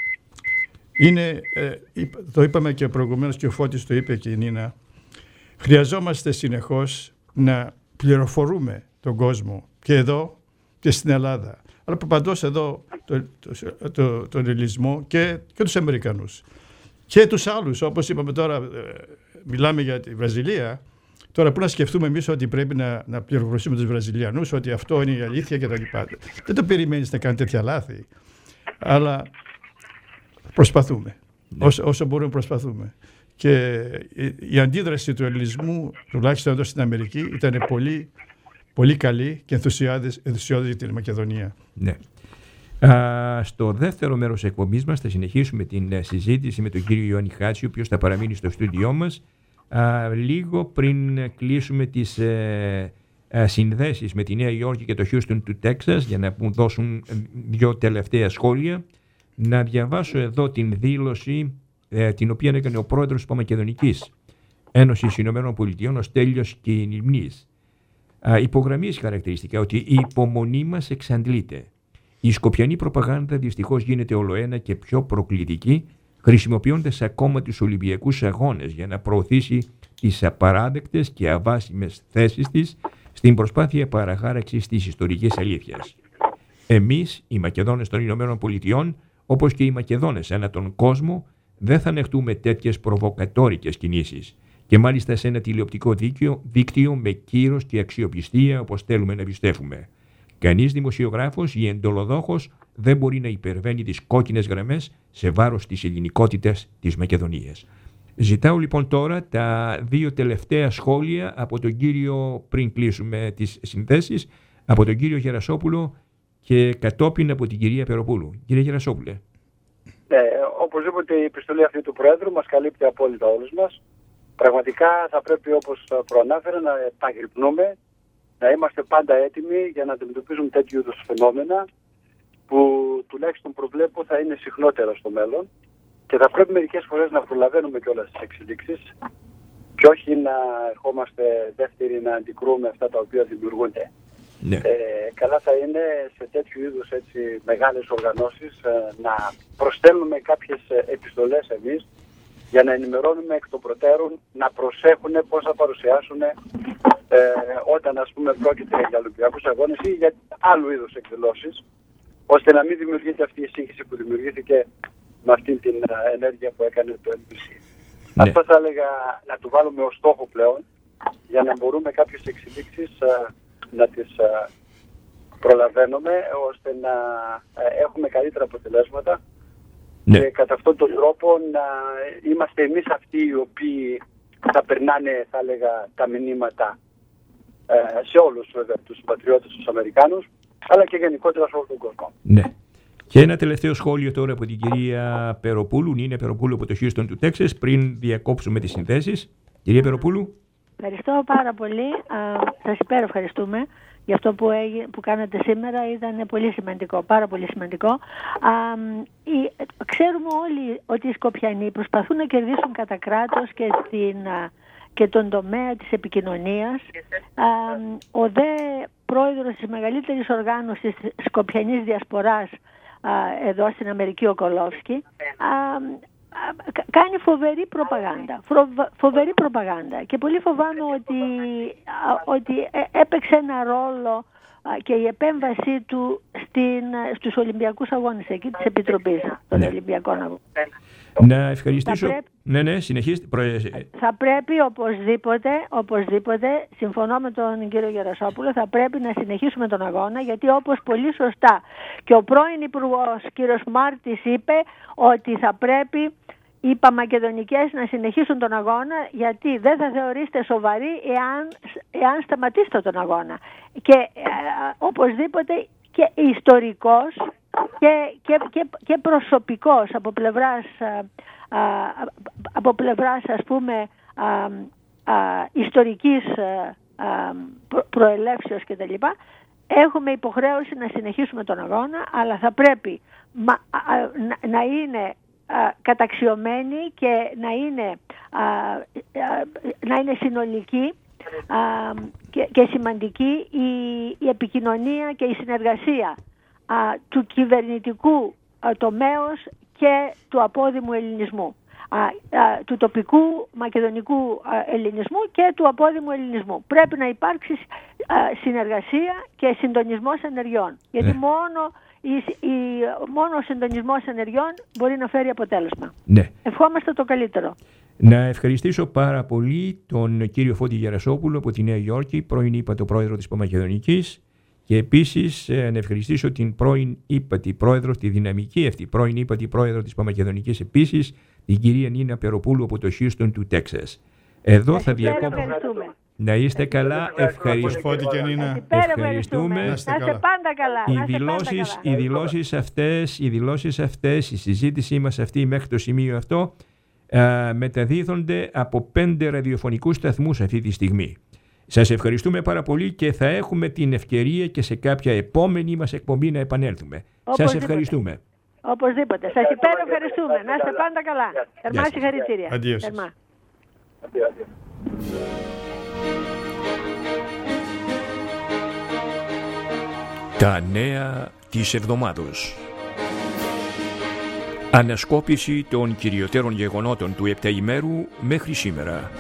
E: το είπαμε και προηγουμένως και ο Φώτης το είπε και η Νίνα, χρειαζόμαστε συνεχώς να πληροφορούμε τον κόσμο και εδώ και στην Ελλάδα, αλλά παντός εδώ τον ελληνισμό και τους Αμερικανούς και τους άλλους, όπως είπαμε τώρα, μιλάμε για τη Βραζιλία, τώρα που να σκεφτούμε εμείς ότι πρέπει να πληροφορήσουμε τους Βραζιλιανούς ότι αυτό είναι η αλήθεια και τα λοιπά. Δεν το περιμένεις να κάνει τέτοια λάθη, αλλά προσπαθούμε, όσο μπορούμε προσπαθούμε. Και η αντίδραση του ελληνισμού, τουλάχιστον εδώ στην Αμερική, ήταν πολύ, πολύ καλή και ενθουσιώδη για την Μακεδονία.
A: Ναι. Στο δεύτερο μέρος εκπομπής μας θα συνεχίσουμε την συζήτηση με τον κύριο Ιωάννη Χάτση, ο οποίος θα παραμείνει στο στούντιό μας. Λίγο πριν κλείσουμε τις συνδέσεις με τη Νέα Υόρκη και το Houston του Τέξας, για να δώσουν 2 τελευταία σχόλια, να διαβάσω εδώ την δήλωση την οποία έκανε ο πρόεδρος της Παμακεδονικής Ένωσης Ηνωμένων Πολιτειών, ο Στέλιος Κινημνής. Υπογραμμίζει χαρακτηριστικά ότι η υπομονή μας εξαντλείται. Η σκοπιανή προπαγάνδα δυστυχώς γίνεται ολοένα και πιο προκλητική, χρησιμοποιώντας ακόμα τους Ολυμπιακούς Αγώνες για να προωθήσει τις απαράδεκτες και αβάσιμες θέσεις της στην προσπάθεια παραχάραξης της ιστορικής αλήθειας. Εμείς, οι Μακεδόνες των Ηνωμένων Πολιτειών, όπως και οι Μακεδόνες ανά τον κόσμο, δεν θα ανεχτούμε τέτοιες προβοκατόρικες κινήσεις και μάλιστα σε ένα τηλεοπτικό δίκτυο με κύρος και αξιοπιστία όπως θέλουμε να πιστεύουμε. Κανείς δημοσιογράφος ή εντολοδόχος δεν μπορεί να υπερβαίνει τις κόκκινες γραμμές σε βάρος της ελληνικότητας της Μακεδονίας. Ζητάω λοιπόν τώρα τα 2 τελευταία σχόλια από τον κύριο, πριν κλείσουμε τις συνθέσεις, από τον κύριο Γερασόπουλο και κατόπιν από την κυρία Περοπούλου. Κύριε Γερασόπουλε.
C: Οπωσδήποτε η επιστολή αυτή του Πρόεδρου μας καλύπτει απόλυτα όλους μας. Πραγματικά θα πρέπει, όπως προανάφερα, να επαγρυπνούμε, να είμαστε πάντα έτοιμοι για να αντιμετωπίζουμε τέτοιου είδους φαινόμενα που τουλάχιστον προβλέπω θα είναι συχνότερα στο μέλλον και θα πρέπει μερικές φορές να προλαβαίνουμε κιόλας τις εξελίξεις και όχι να ερχόμαστε δεύτεροι να αντικρούμε αυτά τα οποία δημιουργούνται.
A: Ναι.
C: Καλά θα είναι σε τέτοιου είδους μεγάλες οργανώσεις να προστέλνουμε κάποιες επιστολές εμείς για να ενημερώνουμε εκ των προτέρων, να προσέχουν πώς θα παρουσιάσουν όταν, ας πούμε, πρόκειται για Ολυμπιακούς Αγώνες ή για άλλου είδους εκδηλώσεις, ώστε να μην δημιουργείται αυτή η σύγχυση που δημιουργήθηκε με αυτή την ενέργεια που έκανε το NBC. Ναι. Αυτό θα έλεγα να του βάλουμε ως στόχο πλέον, για να μπορούμε κάποιες εξελίξεις να τις προλαβαίνουμε, ώστε να έχουμε καλύτερα αποτελέσματα. Ναι. Και κατά αυτόν τον τρόπο να είμαστε εμείς αυτοί οι οποίοι θα περνάνε, θα έλεγα, τα μηνύματα σε όλους βέβαια, τους συμπατριώτες, τους Αμερικάνους, αλλά και γενικότερα σε όλο τον κόσμο.
A: Ναι. Και ένα τελευταίο σχόλιο τώρα από την κυρία Περοπούλου, Νίνα Περοπούλου από το Houston του Τέξας, πριν διακόψουμε τις συνθέσεις. Κυρία Περοπούλου.
D: Ευχαριστώ πάρα πολύ. Σας υπερευχαριστούμε για αυτό που κάνατε σήμερα. Ήταν πολύ σημαντικό, πάρα πολύ σημαντικό. Ξέρουμε όλοι ότι οι Σκοπιανοί προσπαθούν να κερδίσουν κατά κράτος και τον τομέα της επικοινωνίας. Ο δε πρόεδρος της μεγαλύτερης οργάνωσης Σκοπιανής Διασποράς εδώ στην Αμερική, ο Κολόφσκι, κάνει φοβερή προπαγάνδα και πολύ φοβάμαι ότι έπαιξε ένα ρόλο και η επέμβασή του στους Ολυμπιακούς Αγώνες εκεί της Επιτροπής των Ολυμπιακών Αγώνων.
A: Να ευχαριστήσω. Ναι, συνεχίστε.
D: Θα πρέπει οπωσδήποτε, συμφωνώ με τον κύριο Γερασόπουλο, θα πρέπει να συνεχίσουμε τον αγώνα, γιατί όπως πολύ σωστά και ο πρώην Υπουργός κύριος Μάρτης είπε ότι θα πρέπει οι Παμακεδονικές να συνεχίσουν τον αγώνα, γιατί δεν θα θεωρήσετε σοβαροί εάν σταματήσετε τον αγώνα. Και οπωσδήποτε και ιστορικός και προσωπικός από πλευράς ας πούμε ιστορικής προελεύσεως και τα λοιπά, έχουμε υποχρέωση να συνεχίσουμε τον αγώνα, αλλά θα πρέπει να είναι καταξιωμένοι και να είναι συνολική και σημαντική η επικοινωνία και η συνεργασία του κυβερνητικού τομέως και του απόδημου ελληνισμού, του τοπικού μακεδονικού ελληνισμού και του απόδημου ελληνισμού. Πρέπει να υπάρξει συνεργασία και συντονισμός ενεργειών, γιατί μόνο ο συντονισμός ενεργειών μπορεί να φέρει αποτέλεσμα.
A: Ναι.
D: Ευχόμαστε το καλύτερο.
A: Να ευχαριστήσω πάρα πολύ τον κύριο Φώτη Γερασόπουλο από τη Νέα Υόρκη, πρώην ύπατο πρόεδρο της Παμακεδονικής, και επίσης να ευχαριστήσω την πρώην ύπατη πρόεδρο, τη δυναμική αυτή πρώην ύπατη πρόεδρο της Παμακεδονικής επίσης, την κυρία Νίνα Περοπούλου από το Houston του Τέξας. Εδώ θα διακόψω. Να είστε καλά, ευχαριστούμε.
D: Να είστε πάντα καλά.
A: Οι δηλώσεις αυτές, η συζήτησή μας αυτή μέχρι το σημείο αυτό μεταδίδονται από 5 ραδιοφωνικούς σταθμούς αυτή τη στιγμή. Σας ευχαριστούμε πάρα πολύ και θα έχουμε την ευκαιρία και σε κάποια επόμενη μας εκπομπή να επανέλθουμε. Σας ευχαριστούμε.
D: Οπωσδήποτε. Σας υπερευχαριστούμε. Να είστε πάντα καλά. Θερμά συγχαρητήρια.
B: Τα νέα της εβδομάδος. Ανασκόπηση των κυριωτέρων γεγονότων του επταημέρου μέχρι σήμερα.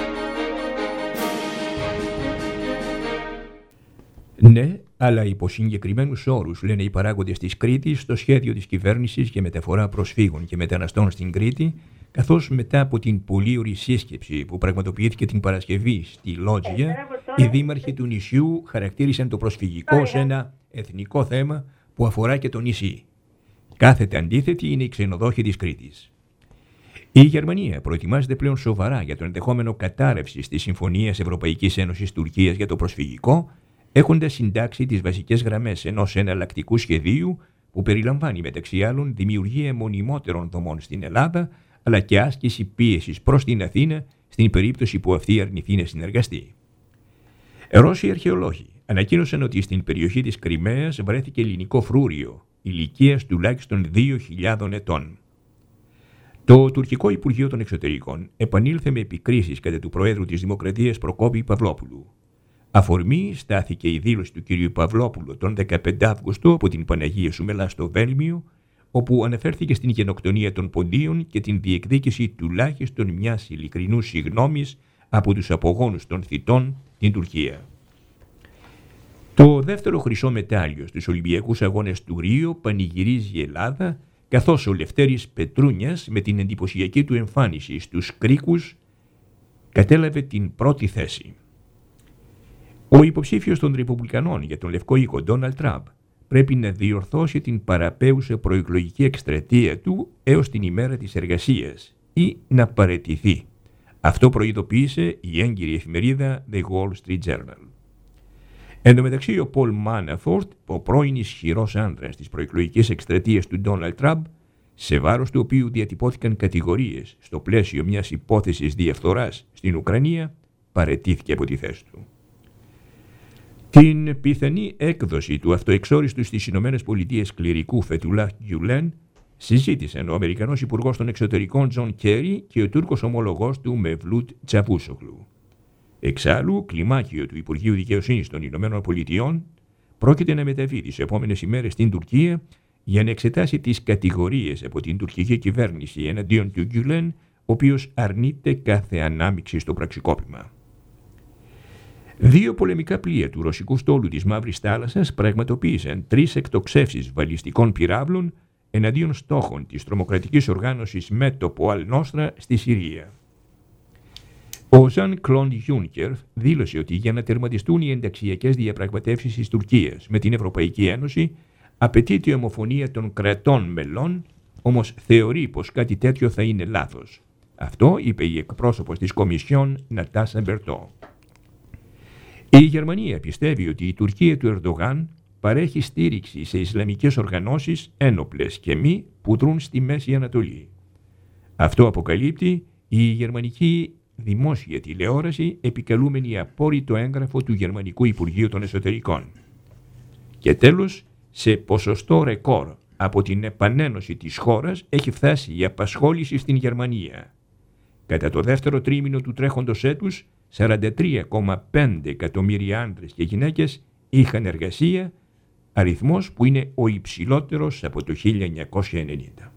A: Ναι, αλλά υπό συγκεκριμένους όρους, λένε οι παράγοντες της Κρήτης, στο σχέδιο της κυβέρνησης για μεταφορά προσφύγων και μεταναστών στην Κρήτη, καθώς μετά από την πολύωρη σύσκεψη που πραγματοποιήθηκε την Παρασκευή στη Λότζια, οι δήμαρχοι του νησιού χαρακτήρισαν το προσφυγικό ως ένα εθνικό θέμα που αφορά και το νησί. Κάθετα αντίθετη είναι οι ξενοδόχοι της Κρήτης. Η Γερμανία προετοιμάζεται πλέον σοβαρά για το ενδεχόμενο κατάρρευση της Συμφωνίας Ευρωπαϊκής Ένωσης Τουρκίας για το προσφυγικό, έχοντας συντάξει τις βασικές γραμμές ενός εναλλακτικού σχεδίου που περιλαμβάνει μεταξύ άλλων δημιουργία μονιμότερων δομών στην Ελλάδα, αλλά και άσκηση πίεσης προς την Αθήνα στην περίπτωση που αυτή αρνηθεί να συνεργαστεί. Ρώσοι αρχαιολόγοι ανακοίνωσαν ότι στην περιοχή της Κριμαίας βρέθηκε ελληνικό φρούριο ηλικίας τουλάχιστον 2.000 ετών. Το τουρκικό Υπουργείο των Εξωτερικών επανήλθε με επικρίσεις κατά του Προέδρου της Δημοκρατίας Προκόπη Παυλόπουλου. Αφορμή στάθηκε η δήλωση του κ. Παυλόπουλου τον 15 Αύγουστο από την Παναγία Σουμελά στο Βέλμιο, όπου αναφέρθηκε στην γενοκτονία των Ποντίων και την διεκδίκηση τουλάχιστον μιας ειλικρινούς συγγνώμης από τους απογόνους των θητών στην Τουρκία. Το δεύτερο χρυσό μετάλλιο στους Ολυμπιακούς Αγώνες του Ρίο πανηγυρίζει η Ελλάδα, καθώς ο Λευτέρης Πετρούνιας με την εντυπωσιακή του εμφάνιση στους κρίκους κατέλαβε την πρώτη θέση. Ο υποψήφιος των Ρεπουμπλικανών για τον Λευκό Οίκο, Ντόναλντ Τραμπ, πρέπει να διορθώσει την παραπέουσα προεκλογική εκστρατεία του έως την ημέρα της εργασίας ή να παραιτηθεί. Αυτό προειδοποίησε η έγκυρη εφημερίδα The Wall Street Journal. Εν τω μεταξύ, ο Πολ Μάναφορτ, ο πρώην ισχυρός άνδρας της προεκλογικής εκστρατείας του Ντόναλντ Τραμπ, σε βάρος του οποίου διατυπώθηκαν κατηγορίες στο πλαίσιο μιας υπόθεσης διαφθοράς στην Ουκρανία, παραιτήθηκε από τη θέση του. Την πιθανή έκδοση του αυτοεξόριστου στις Ηνωμένες Πολιτείες κληρικού Φετουλάχ Γκιουλέν συζήτησαν ο Αμερικανός Υπουργός των Εξωτερικών Τζον Κέρι και ο Τούρκος ομολογός του Μευλούτ Τσαβούσογλου. Εξάλλου, κλιμάκιο του Υπουργείου Δικαιοσύνης των Ηνωμένων Πολιτειών πρόκειται να μεταβεί τις επόμενες ημέρες στην Τουρκία για να εξετάσει τις κατηγορίες από την τουρκική κυβέρνηση εναντίον του Γκουλέν, ο οποίος αρνείται κάθε ανάμειξη στο πραξικόπημα. 2 πολεμικά πλοία του ρωσικού στόλου της Μαύρης Θάλασσας πραγματοποίησαν 3 εκτοξεύσεις βαλιστικών πυράβλων εναντίον στόχων της τρομοκρατικής οργάνωσης μέτωπο Αλ-Νόστρα στη Συρία. Ο Ζαν Κλοντ Γιούνκερ δήλωσε ότι για να τερματιστούν οι ενταξιακές διαπραγματεύσεις της Τουρκίας με την Ευρωπαϊκή Ένωση απαιτείται η ομοφωνία των κρατών μελών, όμως θεωρεί πως κάτι τέτοιο θα είναι λάθος. Αυτό είπε η εκπρόσωπος της Κομισιόν Νατάσα Μπερτό. Η Γερμανία πιστεύει ότι η Τουρκία του Ερντογάν παρέχει στήριξη σε ισλαμικές οργανώσεις ένοπλες και μη που δρούν στη Μέση Ανατολή. Αυτό αποκαλύπτει η γερμανική δημόσια τηλεόραση επικαλούμενη απόρριτο έγγραφο του Γερμανικού Υπουργείου των Εσωτερικών. Και τέλος, σε ποσοστό ρεκόρ από την επανένωση της χώρας έχει φτάσει η απασχόληση στην Γερμανία. Κατά το δεύτερο τρίμηνο του τρέχοντος έτους, 43,5 εκατομμύρια άντρες και γυναίκες είχαν εργασία, αριθμός που είναι ο υψηλότερος από το 1990.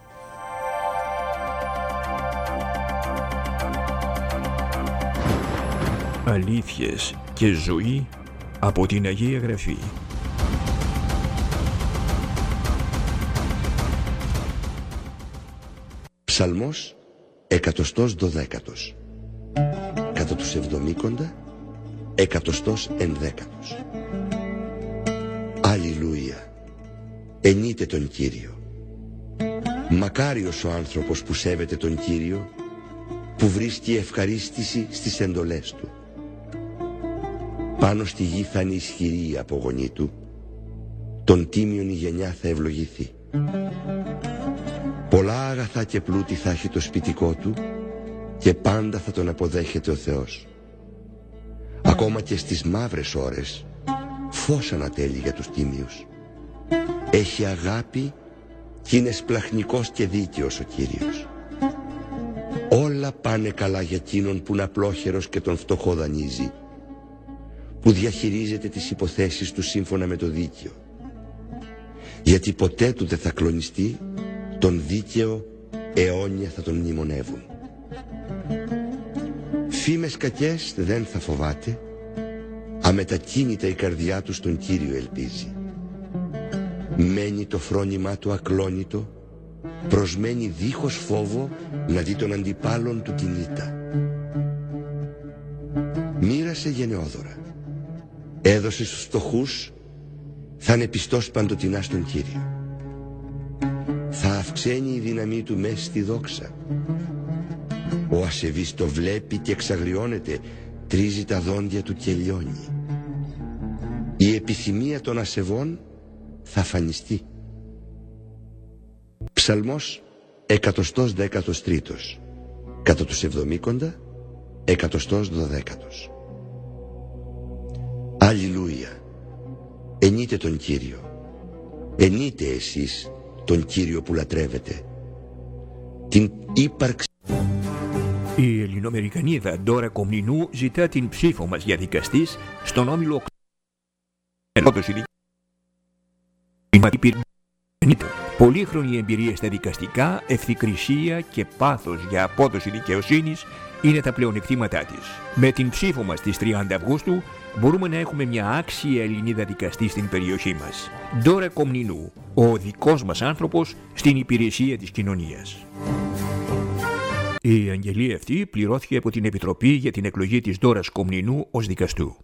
A: Αλήθειες και ζωή από την Αγία Γραφή.
F: Ψαλμός 112. Κατά τους 70, 111. Αλληλούια. Ενείτε τον Κύριο. Μακάριος ο άνθρωπος που σέβεται τον Κύριο, που βρίσκει ευχαρίστηση στις εντολές του. Πάνω στη γη θα είναι ισχυρή η απογονή του, τον τίμιον η γενιά θα ευλογηθεί. Πολλά αγαθά και πλούτη θα έχει το σπιτικό του και πάντα θα τον αποδέχεται ο Θεός. Ακόμα και στις μαύρες ώρες φως ανατέλει για τους τίμιους. Έχει αγάπη κι είναι σπλαχνικός και δίκαιος ο Κύριος. Όλα πάνε καλά για εκείνον που είναι απλόχερος και τον φτωχό δανείζει, που διαχειρίζεται τις υποθέσεις του σύμφωνα με το δίκαιο. Γιατί ποτέ του δεν θα κλονιστεί, τον δίκαιο αιώνια θα τον μνημονεύουν. Φήμες κακές δεν θα φοβάται, αμετακίνητα η καρδιά του στον Κύριο ελπίζει. Μένει το φρόνημά του ακλόνητο, προσμένει δίχως φόβο να δει τον αντιπάλον του την ήττα. Μοίρασε γενναιόδωρα, έδωσε στους φτωχούς, θα είναι πιστός παντοτινά στον Κύριο. Θα αυξαίνει η δύναμή του μέσα στη δόξα. Ο ασεβής το βλέπει και εξαγριώνεται, τρίζει τα δόντια του και λιώνει. Η επιθυμία των ασεβών θα φανιστεί. Ψαλμός 113. Κατά τους 70, 112. Αλληλούια. Ενείτε τον Κύριο. Ενείτε εσείς τον Κύριο που λατρεύετε. Την ύπαρξη.
A: Η Ελληνοαμερικανίδα Ντόρα Κομνηνού ζητά την ψήφο μας για δικαστής στον όμιλο Πολύχρονη εμπειρία στα δικαστικά, ευθυκρισία και πάθος για απόδοση δικαιοσύνης είναι τα πλεονεκτήματά της. Με την ψήφο μας στις 30 Αυγούστου μπορούμε να έχουμε μια άξια Ελληνίδα δικαστή στην περιοχή μας. Ντόρα Κομνηνού, ο δικός μας άνθρωπος στην υπηρεσία της κοινωνίας. Η αγγελία αυτή πληρώθηκε από την Επιτροπή για την εκλογή της Ντόρας Κομνηνού ως δικαστού.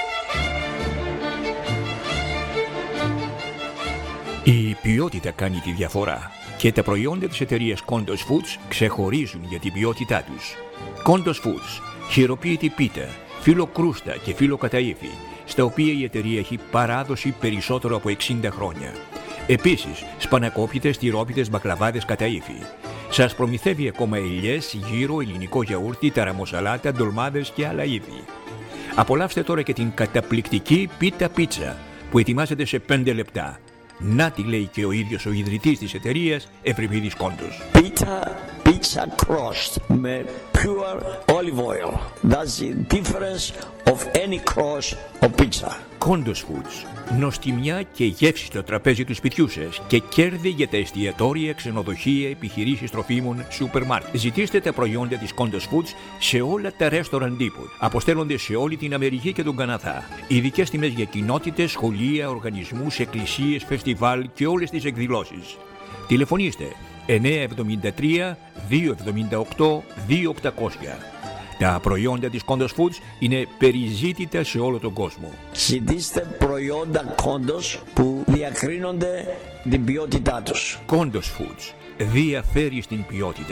A: Η ποιότητα κάνει τη διαφορά και τα προϊόντα της εταιρείας Kondos Foods ξεχωρίζουν για την ποιότητά τους. Kondos Foods, χειροποίητη πίτα, φύλλο κρούστα και φύλλο καταΐφι, στα οποία η εταιρεία έχει παράδοση περισσότερο από 60 χρόνια. Επίσης, σπανακόπιτες, τυρόπιτες, μπακλαβάδες καταΐφι. Σας προμηθεύει ακόμα ελιές, γύρο, ελληνικό γιαούρτι, ταραμοσαλάτα, ντολμάδες και άλλα είδη. Απολαύστε τώρα και την καταπληκτική πίτα πίτσα που ετοιμάζεται σε 5 λεπτά. Να τη λέει και ο ίδιος ο ιδρυτής της εταιρείας, Ευρυπίδης Κόντος.
G: Pizza crust με pure olive oil. That's the difference of any cross of pizza.
B: Condos Foods. Νοστιμιά και γεύση στο τραπέζι του σπιτιού σας και κέρδη για τα εστιατόρια, ξενοδοχεία, επιχειρήσεις τροφίμων, σούπερ μάρκετ. Ζητήστε τα προϊόντα της Condos Foods σε όλα τα restaurant depot. Αποστέλλονται σε όλη την Αμερική και τον Καναδά. Ειδικές τιμές για κοινότητες, σχολεία, οργανισμούς, εκκλησίες, φεστιβάλ και όλες τις εκδηλώσεις. Τηλεφωνήστε 973 278 2800. Τα προϊόντα της Condos Foods είναι περιζήτητα σε όλο τον κόσμο.
G: Ζητήστε προϊόντα Condos που διακρίνονται την ποιότητά τους.
B: Condos Foods διαφέρει στην ποιότητα.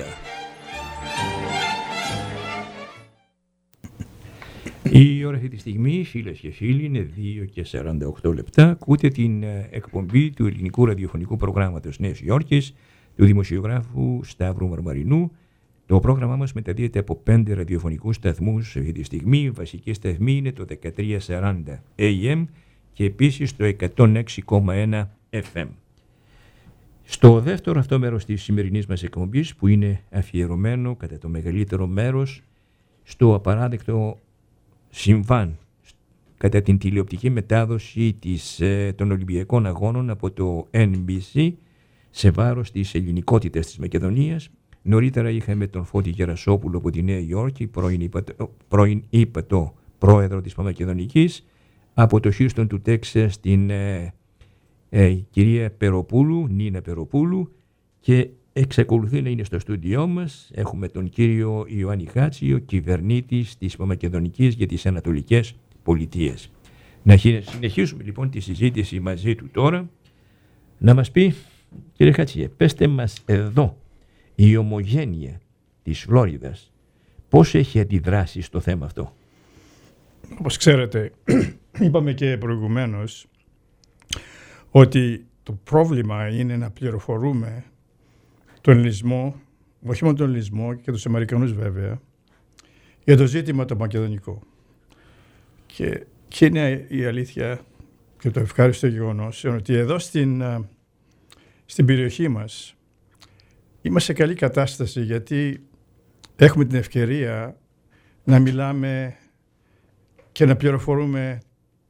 A: Η ώρα αυτή τη στιγμή, φίλες και φίλοι, είναι 2:48 λεπτά. Ακούτε την εκπομπή του ελληνικού ραδιοφωνικού προγράμματος Νέας Υόρκης, του δημοσιογράφου Σταύρου Μαρμαρινού. Το πρόγραμμά μας μεταδίδεται από 5 ραδιοφωνικούς σταθμούς αυτή τη στιγμή. Η βασική σταθμή είναι το 1340 AM και επίσης το 106,1 FM. Στο δεύτερο αυτό μέρος της σημερινής μας εκπομπής, που είναι αφιερωμένο κατά το μεγαλύτερο μέρος στο απαράδεκτο συμβάν κατά την τηλεοπτική μετάδοση των Ολυμπιακών Αγώνων από το NBC σε βάρος της ελληνικότητας της Μακεδονίας. Νωρίτερα είχαμε τον Φώτη Γερασόπουλο από τη Νέα Υόρκη, πρώην ύπατο πρόεδρο της Παμακεδονικής, από το Χιούστον του Τέξας την κυρία Περοπούλου, Νίνα Περοπούλου, και εξακολουθεί να είναι στο στούντιό μας. Έχουμε τον κύριο Ιωάννη Χάτσιο, κυβερνήτης της Παμακεδονικής για τις Ανατολικές Πολιτείες. Να συνεχίσουμε λοιπόν τη συζήτηση μαζί του τώρα. Να μας πει, κύριε Χάτσιε, πέστε μας εδώ η Ομογένεια της Φλόριδας πώς έχει αντιδράσει στο θέμα αυτό.
E: Όπως ξέρετε, είπαμε και προηγουμένως ότι το πρόβλημα είναι να πληροφορούμε τον ελληνισμό, όχι μόνο τον ελληνισμό και τους Αμερικανούς βέβαια, για το ζήτημα το μακεδονικό. Και είναι η αλήθεια και το ευχάριστο γεγονός ότι εδώ στην περιοχή μας είμαστε σε καλή κατάσταση, γιατί έχουμε την ευκαιρία να μιλάμε και να πληροφορούμε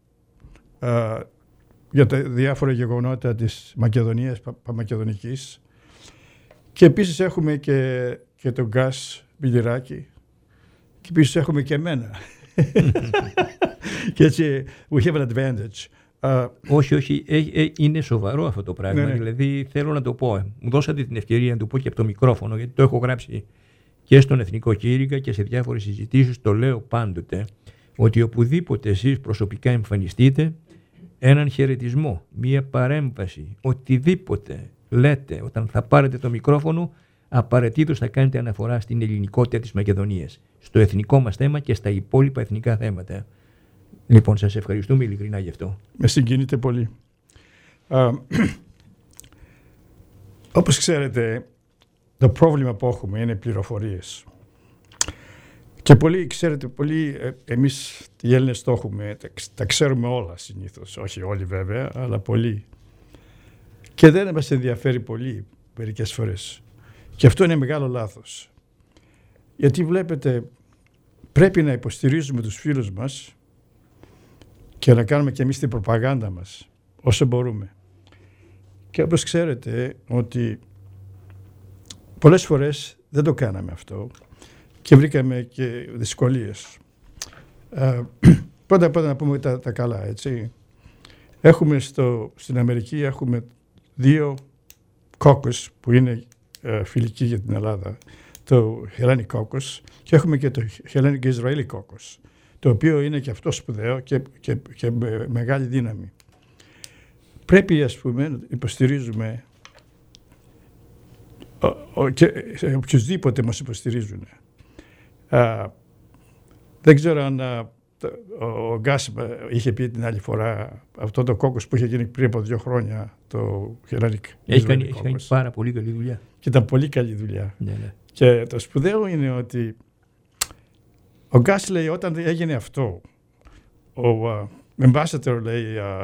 E: για τα διάφορα γεγονότα της Μακεδονίας, Παμακεδονικής, και επίσης έχουμε και τον Γκάς Μπιλιράκη και επίσης έχουμε και εμένα. Και έτσι we have an advantage.
A: Όχι, είναι σοβαρό αυτό το πράγμα. Ναι. Δηλαδή θέλω να το πω. Μου δώσατε την ευκαιρία να το πω και από το μικρόφωνο, γιατί το έχω γράψει και στον Εθνικό Κήρυγκα και σε διάφορες συζητήσεις. Το λέω πάντοτε ότι οπουδήποτε εσείς προσωπικά εμφανιστείτε, έναν χαιρετισμό, μία παρέμβαση, οτιδήποτε λέτε όταν θα πάρετε το μικρόφωνο, απαραίτητος θα κάνετε αναφορά στην ελληνικότητα της Μακεδονίας, στο εθνικό μας θέμα και στα υπόλοιπα εθνικά θέματα. Λοιπόν, σας ευχαριστούμε ειλικρινά γι' αυτό.
E: Με συγκινείτε πολύ. Όπως ξέρετε, το πρόβλημα που έχουμε είναι πληροφορίες. Και πολλοί, ξέρετε, εμείς οι Έλληνες το έχουμε, τα ξέρουμε όλα συνήθως, όχι όλοι βέβαια, αλλά πολλοί. Και δεν μας ενδιαφέρει πολύ μερικές φορές. Και αυτό είναι μεγάλο λάθος. Γιατί βλέπετε, πρέπει να υποστηρίζουμε τους φίλους μας και να κάνουμε και εμείς την προπαγάνδα μας όσο μπορούμε. Και όπως ξέρετε ότι πολλές φορές δεν το κάναμε αυτό και βρήκαμε και δυσκολίες. Πρώτα να πούμε τα καλά, έτσι. Έχουμε στην Αμερική έχουμε 2 κόκκους που είναι φιλικοί για την Ελλάδα. Το Hellenic Caucus και έχουμε και το Hellenic Israeli Caucus, το οποίο είναι και αυτό σπουδαίο και με μεγάλη δύναμη. Πρέπει, ας πούμε, να υποστηρίζουμε και οποιοσδήποτε μας υποστηρίζουν. Δεν ξέρω αν ο Γκάς είχε πει την άλλη φορά αυτό το κόκκος που είχε γίνει πριν από 2 χρόνια, το Hellenic.
A: Έχει κάνει πάρα πολύ καλή δουλειά.
E: Και ήταν πολύ καλή δουλειά.
A: Ναι.
E: Και το σπουδαίο είναι ότι ο Γκάς λέει όταν έγινε αυτό, ο ambassador λέει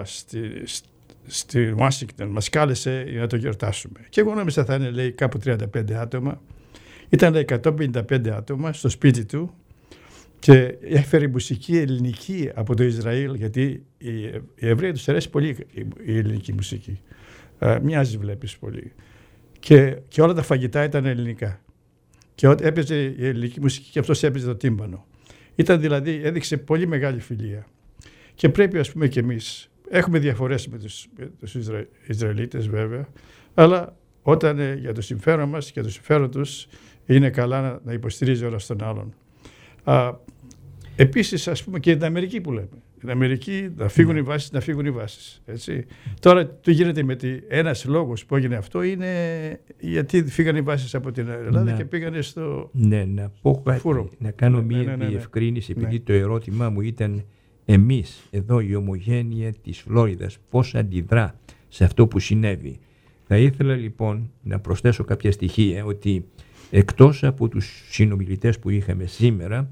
E: στη Ουάσιγκτον μας κάλεσε να το γιορτάσουμε. Και εγώ νόμιζα θα είναι, λέει, κάπου 35 άτομα. Ήταν 155 άτομα στο σπίτι του και έφερε μουσική ελληνική από το Ισραήλ, γιατί οι Εβραίοι τους αρέσει πολύ η ελληνική μουσική. Μοιάζει, βλέπεις, πολύ. Και όλα τα φαγητά ήταν ελληνικά. Και έπαιζε η ελληνική μουσική και αυτός έπαιζε το τύμπανο. Ήταν δηλαδή, έδειξε πολύ μεγάλη φιλία. Και πρέπει, ας πούμε, και εμείς, έχουμε διαφορές με τους Ισραηλίτες βέβαια, αλλά όταν για το συμφέρον μας και το συμφέρον τους είναι καλά να υποστηρίζει όλα στον άλλον. Επίσης, ας πούμε, και την Αμερική που λέμε. Στην Αμερική να φύγουν οι βάσεις, έτσι. Τώρα τι γίνεται ένας λόγος που έγινε αυτό είναι γιατί φύγαν οι βάσεις από την Ελλάδα και πήγανε στο
A: να πω κάτι, να κάνω μία διευκρίνηση, επειδή το ερώτημά μου ήταν εμείς εδώ η ομογένεια της Φλόριδας πώς αντιδρά σε αυτό που συνέβη. Θα ήθελα λοιπόν να προσθέσω κάποια στοιχεία ότι εκτός από τους συνομιλητές που είχαμε σήμερα,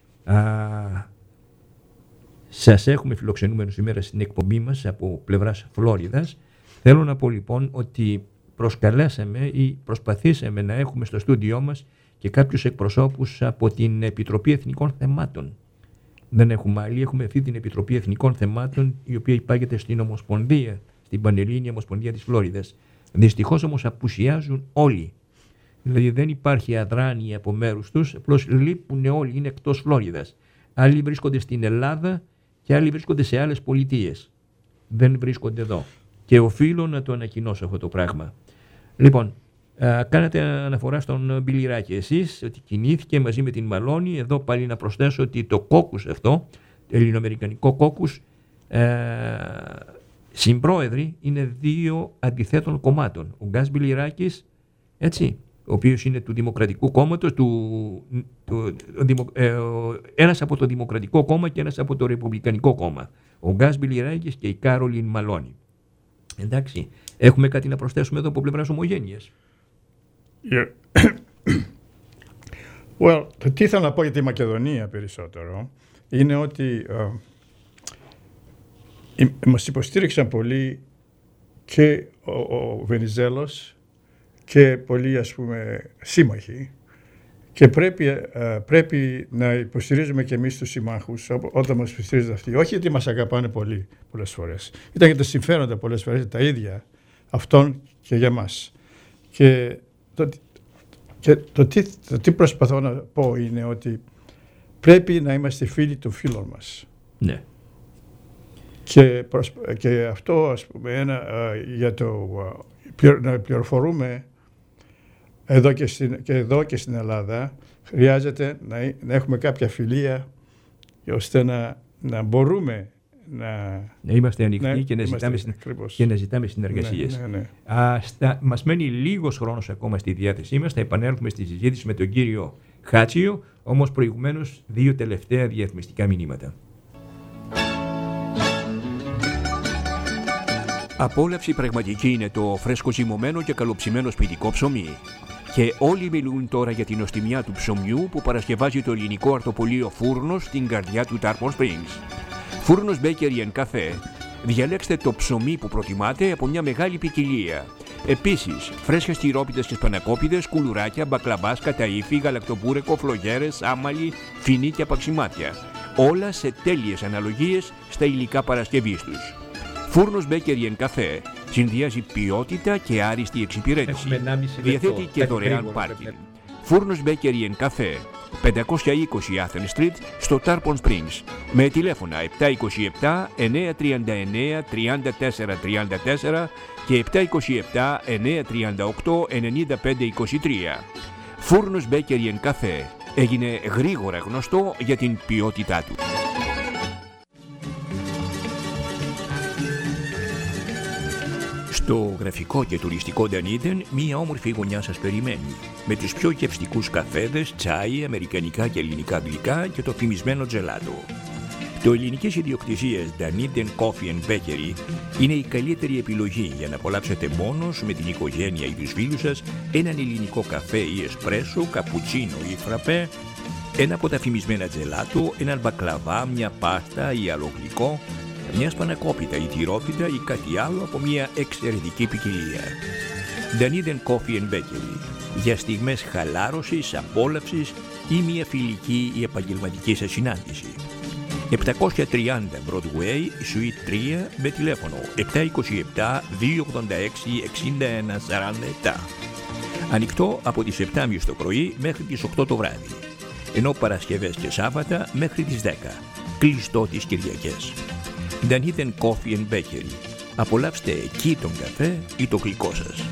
A: σας έχουμε φιλοξενούμενους σήμερα στην εκπομπή μας από πλευράς Φλόριδας. Θέλω να πω λοιπόν ότι προσκαλέσαμε ή προσπαθήσαμε να έχουμε στο στούντιό μας και κάποιους εκπροσώπους από την Επιτροπή Εθνικών Θεμάτων. Δεν έχουμε άλλη, έχουμε αυτή την Επιτροπή Εθνικών Θεμάτων, η οποία υπάγεται στην Ομοσπονδία, στην Πανελλήνια Ομοσπονδία της Φλόριδας. Δυστυχώς όμως απουσιάζουν όλοι. Δηλαδή δεν υπάρχει αδράνεια από μέρους τους, απλώς λείπουν όλοι, είναι εκτός Φλόριδας. Άλλοι βρίσκονται στην Ελλάδα και άλλοι βρίσκονται σε άλλες πολιτείες. Δεν βρίσκονται εδώ. Και οφείλω να το ανακοινώσω αυτό το πράγμα. Λοιπόν, κάνατε αναφορά στον Μπιλιράκη εσείς, ότι κινήθηκε μαζί με την Μαλώνη. Εδώ πάλι να προσθέσω ότι το κόκκους αυτό, το ελληνοαμερικανικό κόκκους, συμπρόεδροι είναι δύο αντιθέτων κομμάτων. Ο Γκάς Μπιλιράκης, έτσι, ο οποίος είναι του Δημοκρατικού Κόμματος, ένας από το Δημοκρατικό Κόμμα και ένας από το Ρεπουμπλικανικό Κόμμα. Ο Γκάς Μπιλιράκης και η Κάρολιν Μαλώνη. Εντάξει, έχουμε κάτι να προσθέσουμε εδώ από πλευράς ομογένειας.
E: Well, το τι ήθελα να πω για τη Μακεδονία περισσότερο είναι ότι μας υποστήριξαν πολύ και ο Βενιζέλος και πολλοί, ας πούμε, σύμμαχοι, και πρέπει να υποστηρίζουμε και εμείς τους συμμάχους όταν μας υποστηρίζουν αυτοί. Όχι γιατί μας αγαπάνε πολύ πολλές φορές. Ήταν για τα συμφέροντα πολλές φορές τα ίδια αυτών και για μας. Και το τι προσπαθώ να πω είναι ότι πρέπει να είμαστε φίλοι των φίλων μας.
A: Ναι.
E: Και αυτό, ας πούμε, για να πληροφορούμε εδώ και στην Ελλάδα, χρειάζεται να έχουμε κάποια φιλία ώστε να μπορούμε να
A: είμαστε ανοιχτοί και να ζητάμε συνεργασίες.
E: Ναι.
A: Μας μένει λίγος χρόνος ακόμα στη διάθεσή μας. Θα επανέλθουμε στη συζήτηση με τον κύριο Χάτσιο, όμως προηγουμένως δύο τελευταία διαφημιστικά μηνύματα.
B: Απόλαυση πραγματική είναι το φρέσκο ζυμωμένο και καλοψημένο σπιτικό ψωμί. Και όλοι μιλούν τώρα για την νοστιμιά του ψωμιού που παρασκευάζει το ελληνικό αρτοπολείο Φούρνος στην καρδιά του Tarpon Springs. Φούρνος Bakery and Cafe. Διαλέξτε το ψωμί που προτιμάτε από μια μεγάλη ποικιλία. Επίσης, φρέσκες τυρόπιτες και σπανακόπιτες, κουλουράκια, μπακλαμπάς, καταΐφι, γαλακτοπούρεκο, φλογέρες, άμαλι, φινί και απαξιμάτια. Όλα σε τέλειες αναλογίες στα υλικά παρασκευής τους. Φούρνος Bakery and Cafe συνδυάζει ποιότητα και άριστη εξυπηρέτηση. Διαθέτει και δωρεάν πάρκινγκ. Φούρνος Bakery and Cafe, 520 Athens Street, στο Tarpon Springs, με τηλέφωνα 727-939-3434 και 727-938-9523. Φούρνος Bakery and Cafe έγινε γρήγορα γνωστό για την ποιότητά του. Στο γραφικό και τουριστικό Dunedin, μία όμορφη γωνιά σας περιμένει, με τους πιο γευστικούς καφέδες, τσάι, αμερικανικά και ελληνικά γλυκά και το φημισμένο τζελάτο. Το ελληνικής ιδιοκτησίας Dunedin Coffee and Bakery είναι η καλύτερη επιλογή για να απολαύσετε μόνος με την οικογένεια ή τους φίλους σας έναν ελληνικό καφέ ή εσπρέσο, καπουτσίνο ή φραπέ, ένα από τα φημισμένα τζελάτο, έναν μπακλαβά, μια πάστα ή άλλο γλυκό, μια σπανακόπιτα ή τυρόπιτα ή κάτι άλλο από μια εξαιρετική ποικιλία. Dunedin Coffee and Bakery.
A: για στιγμές χαλάρωσης, απόλαυσης ή μια φιλική ή επαγγελματική σας συνάντηση. 730 Broadway, Suite 3 με τηλέφωνο 727 286 61 47. Ανοιχτό από τις 7.30 το πρωί μέχρι τις 8 το βράδυ, ενώ Παρασκευές και Σάββατα μέχρι τις 10. Κλειστό τις Κυριακές. Dunedin Coffee and Bakery. Απολαύστε εκεί τον καφέ ή το γλυκό σας.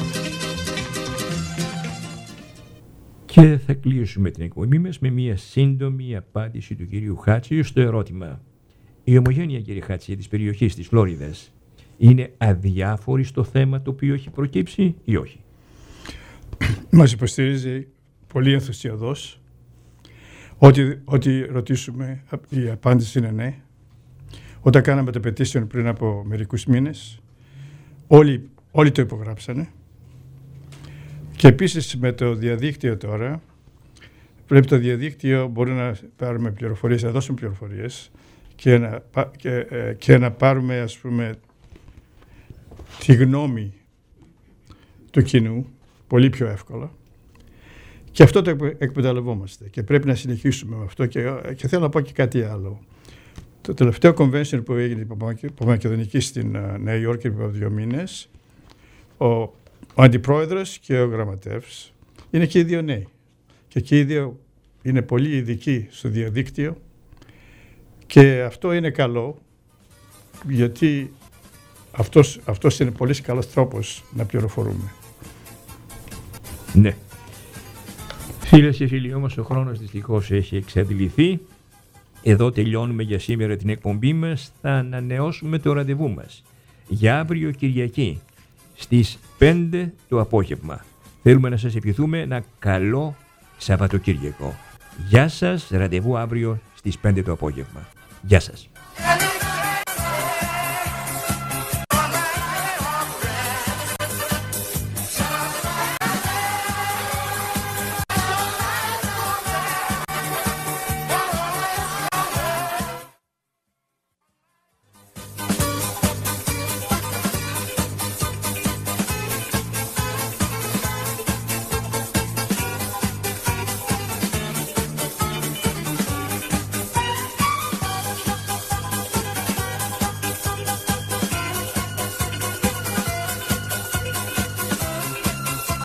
A: Και θα κλείσουμε την εκπομπή μας με μια σύντομη απάντηση του κυρίου Χάτση στο ερώτημα: η ομογένεια, κύριε Χάτση, της περιοχής της Φλόριδας είναι αδιάφορη στο θέμα το οποίο έχει προκύψει ή όχι?
E: Μας υποστηρίζει πολύ ενθουσιαδός. Ό,τι ρωτήσουμε, η απάντηση είναι ναι. Όταν κάναμε το petition πριν από μερικούς μήνες, όλοι το υπογράψανε. Και επίσης με το διαδίκτυο τώρα, πρέπει το διαδίκτυο μπορεί να πάρουμε πληροφορίες, να δώσουμε πληροφορίες και να πάρουμε, ας πούμε, τη γνώμη του κοινού πολύ πιο εύκολα. Και αυτό το εκμεταλλευόμαστε και πρέπει να συνεχίσουμε με αυτό. Και θέλω να πω και κάτι άλλο. Το τελευταίο convention που έγινε από Μακεδονική στην Νέα Υόρκη πριν από 2 μήνες, ο αντιπρόεδρος και ο γραμματεύς είναι και οι δύο νέοι. Και οι δύο είναι πολύ ειδικοί στο διαδίκτυο και αυτό είναι καλό, γιατί αυτός είναι πολύ καλός τρόπος να πληροφορούμε.
A: Ναι. Φίλες και φίλοι, όμως ο χρόνος δυστυχώς έχει εξαντληθεί. Εδώ τελειώνουμε για σήμερα την εκπομπή μας. Θα ανανεώσουμε το ραντεβού μας για αύριο Κυριακή στις 5 το απόγευμα. Θέλουμε να σας ευχηθούμε ένα καλό Σαββατοκύριακο. Γεια σας, ραντεβού αύριο στις 5 το απόγευμα. Γεια σας.